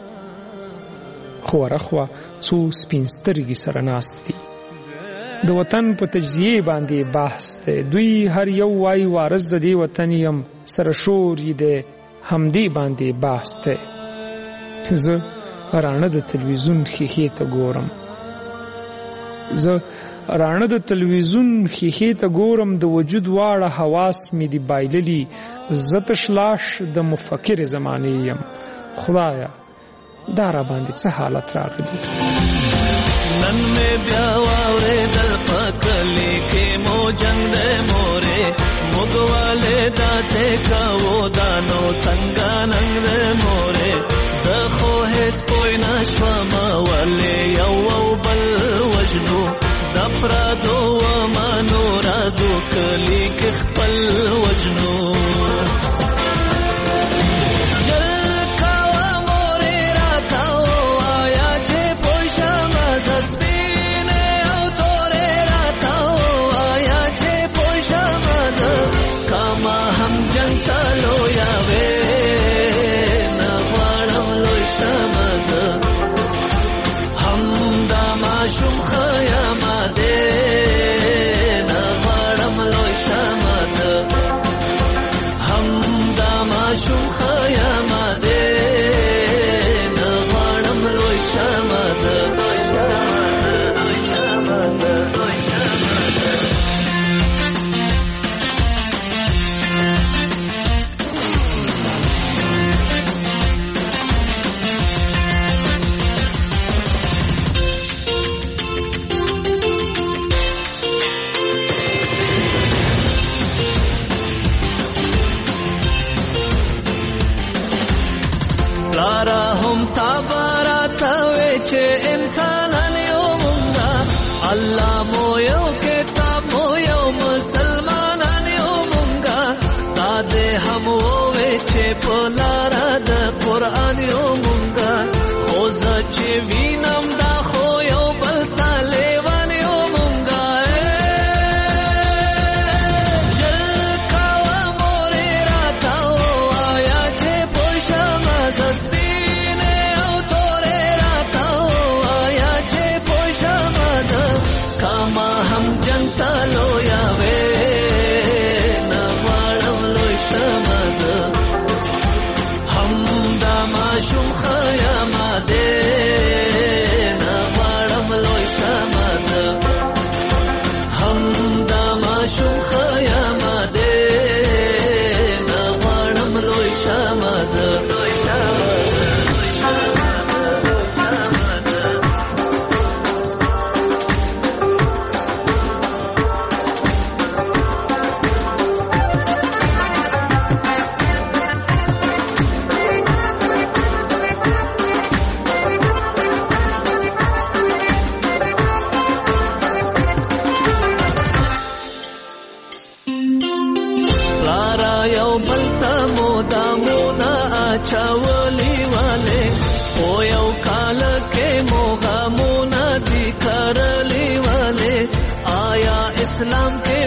خو ورخوا څو سپین سترګې سره ناست دي. د وطن په تجزیې باندې بحث دی، دوی هر یو وایي وارث د دې وطن یم، سره شور یې دی، همدې باندې بحث دی. زه راڼه د تلویزیون ښیښې ته ګورم، زه راڼه د تلویزیون ښیښې ته ګورم، د وجود واړه حواس مې دي بایللي، زه تش لاش د مفکرې زمانې یم. خدایه دا را باندې څه حالت راغلی. نن مې بیا واورېدل په کلي کې مو جنګ دی مورې، موږ والې داسې کوو دا نو څنګه ننګ دی مورې، زه خو هېڅ پوی نه شوم ولې یو او بل وژنو، د پردو ومنو رازو کلي کې خپل وژنو. اسلام کې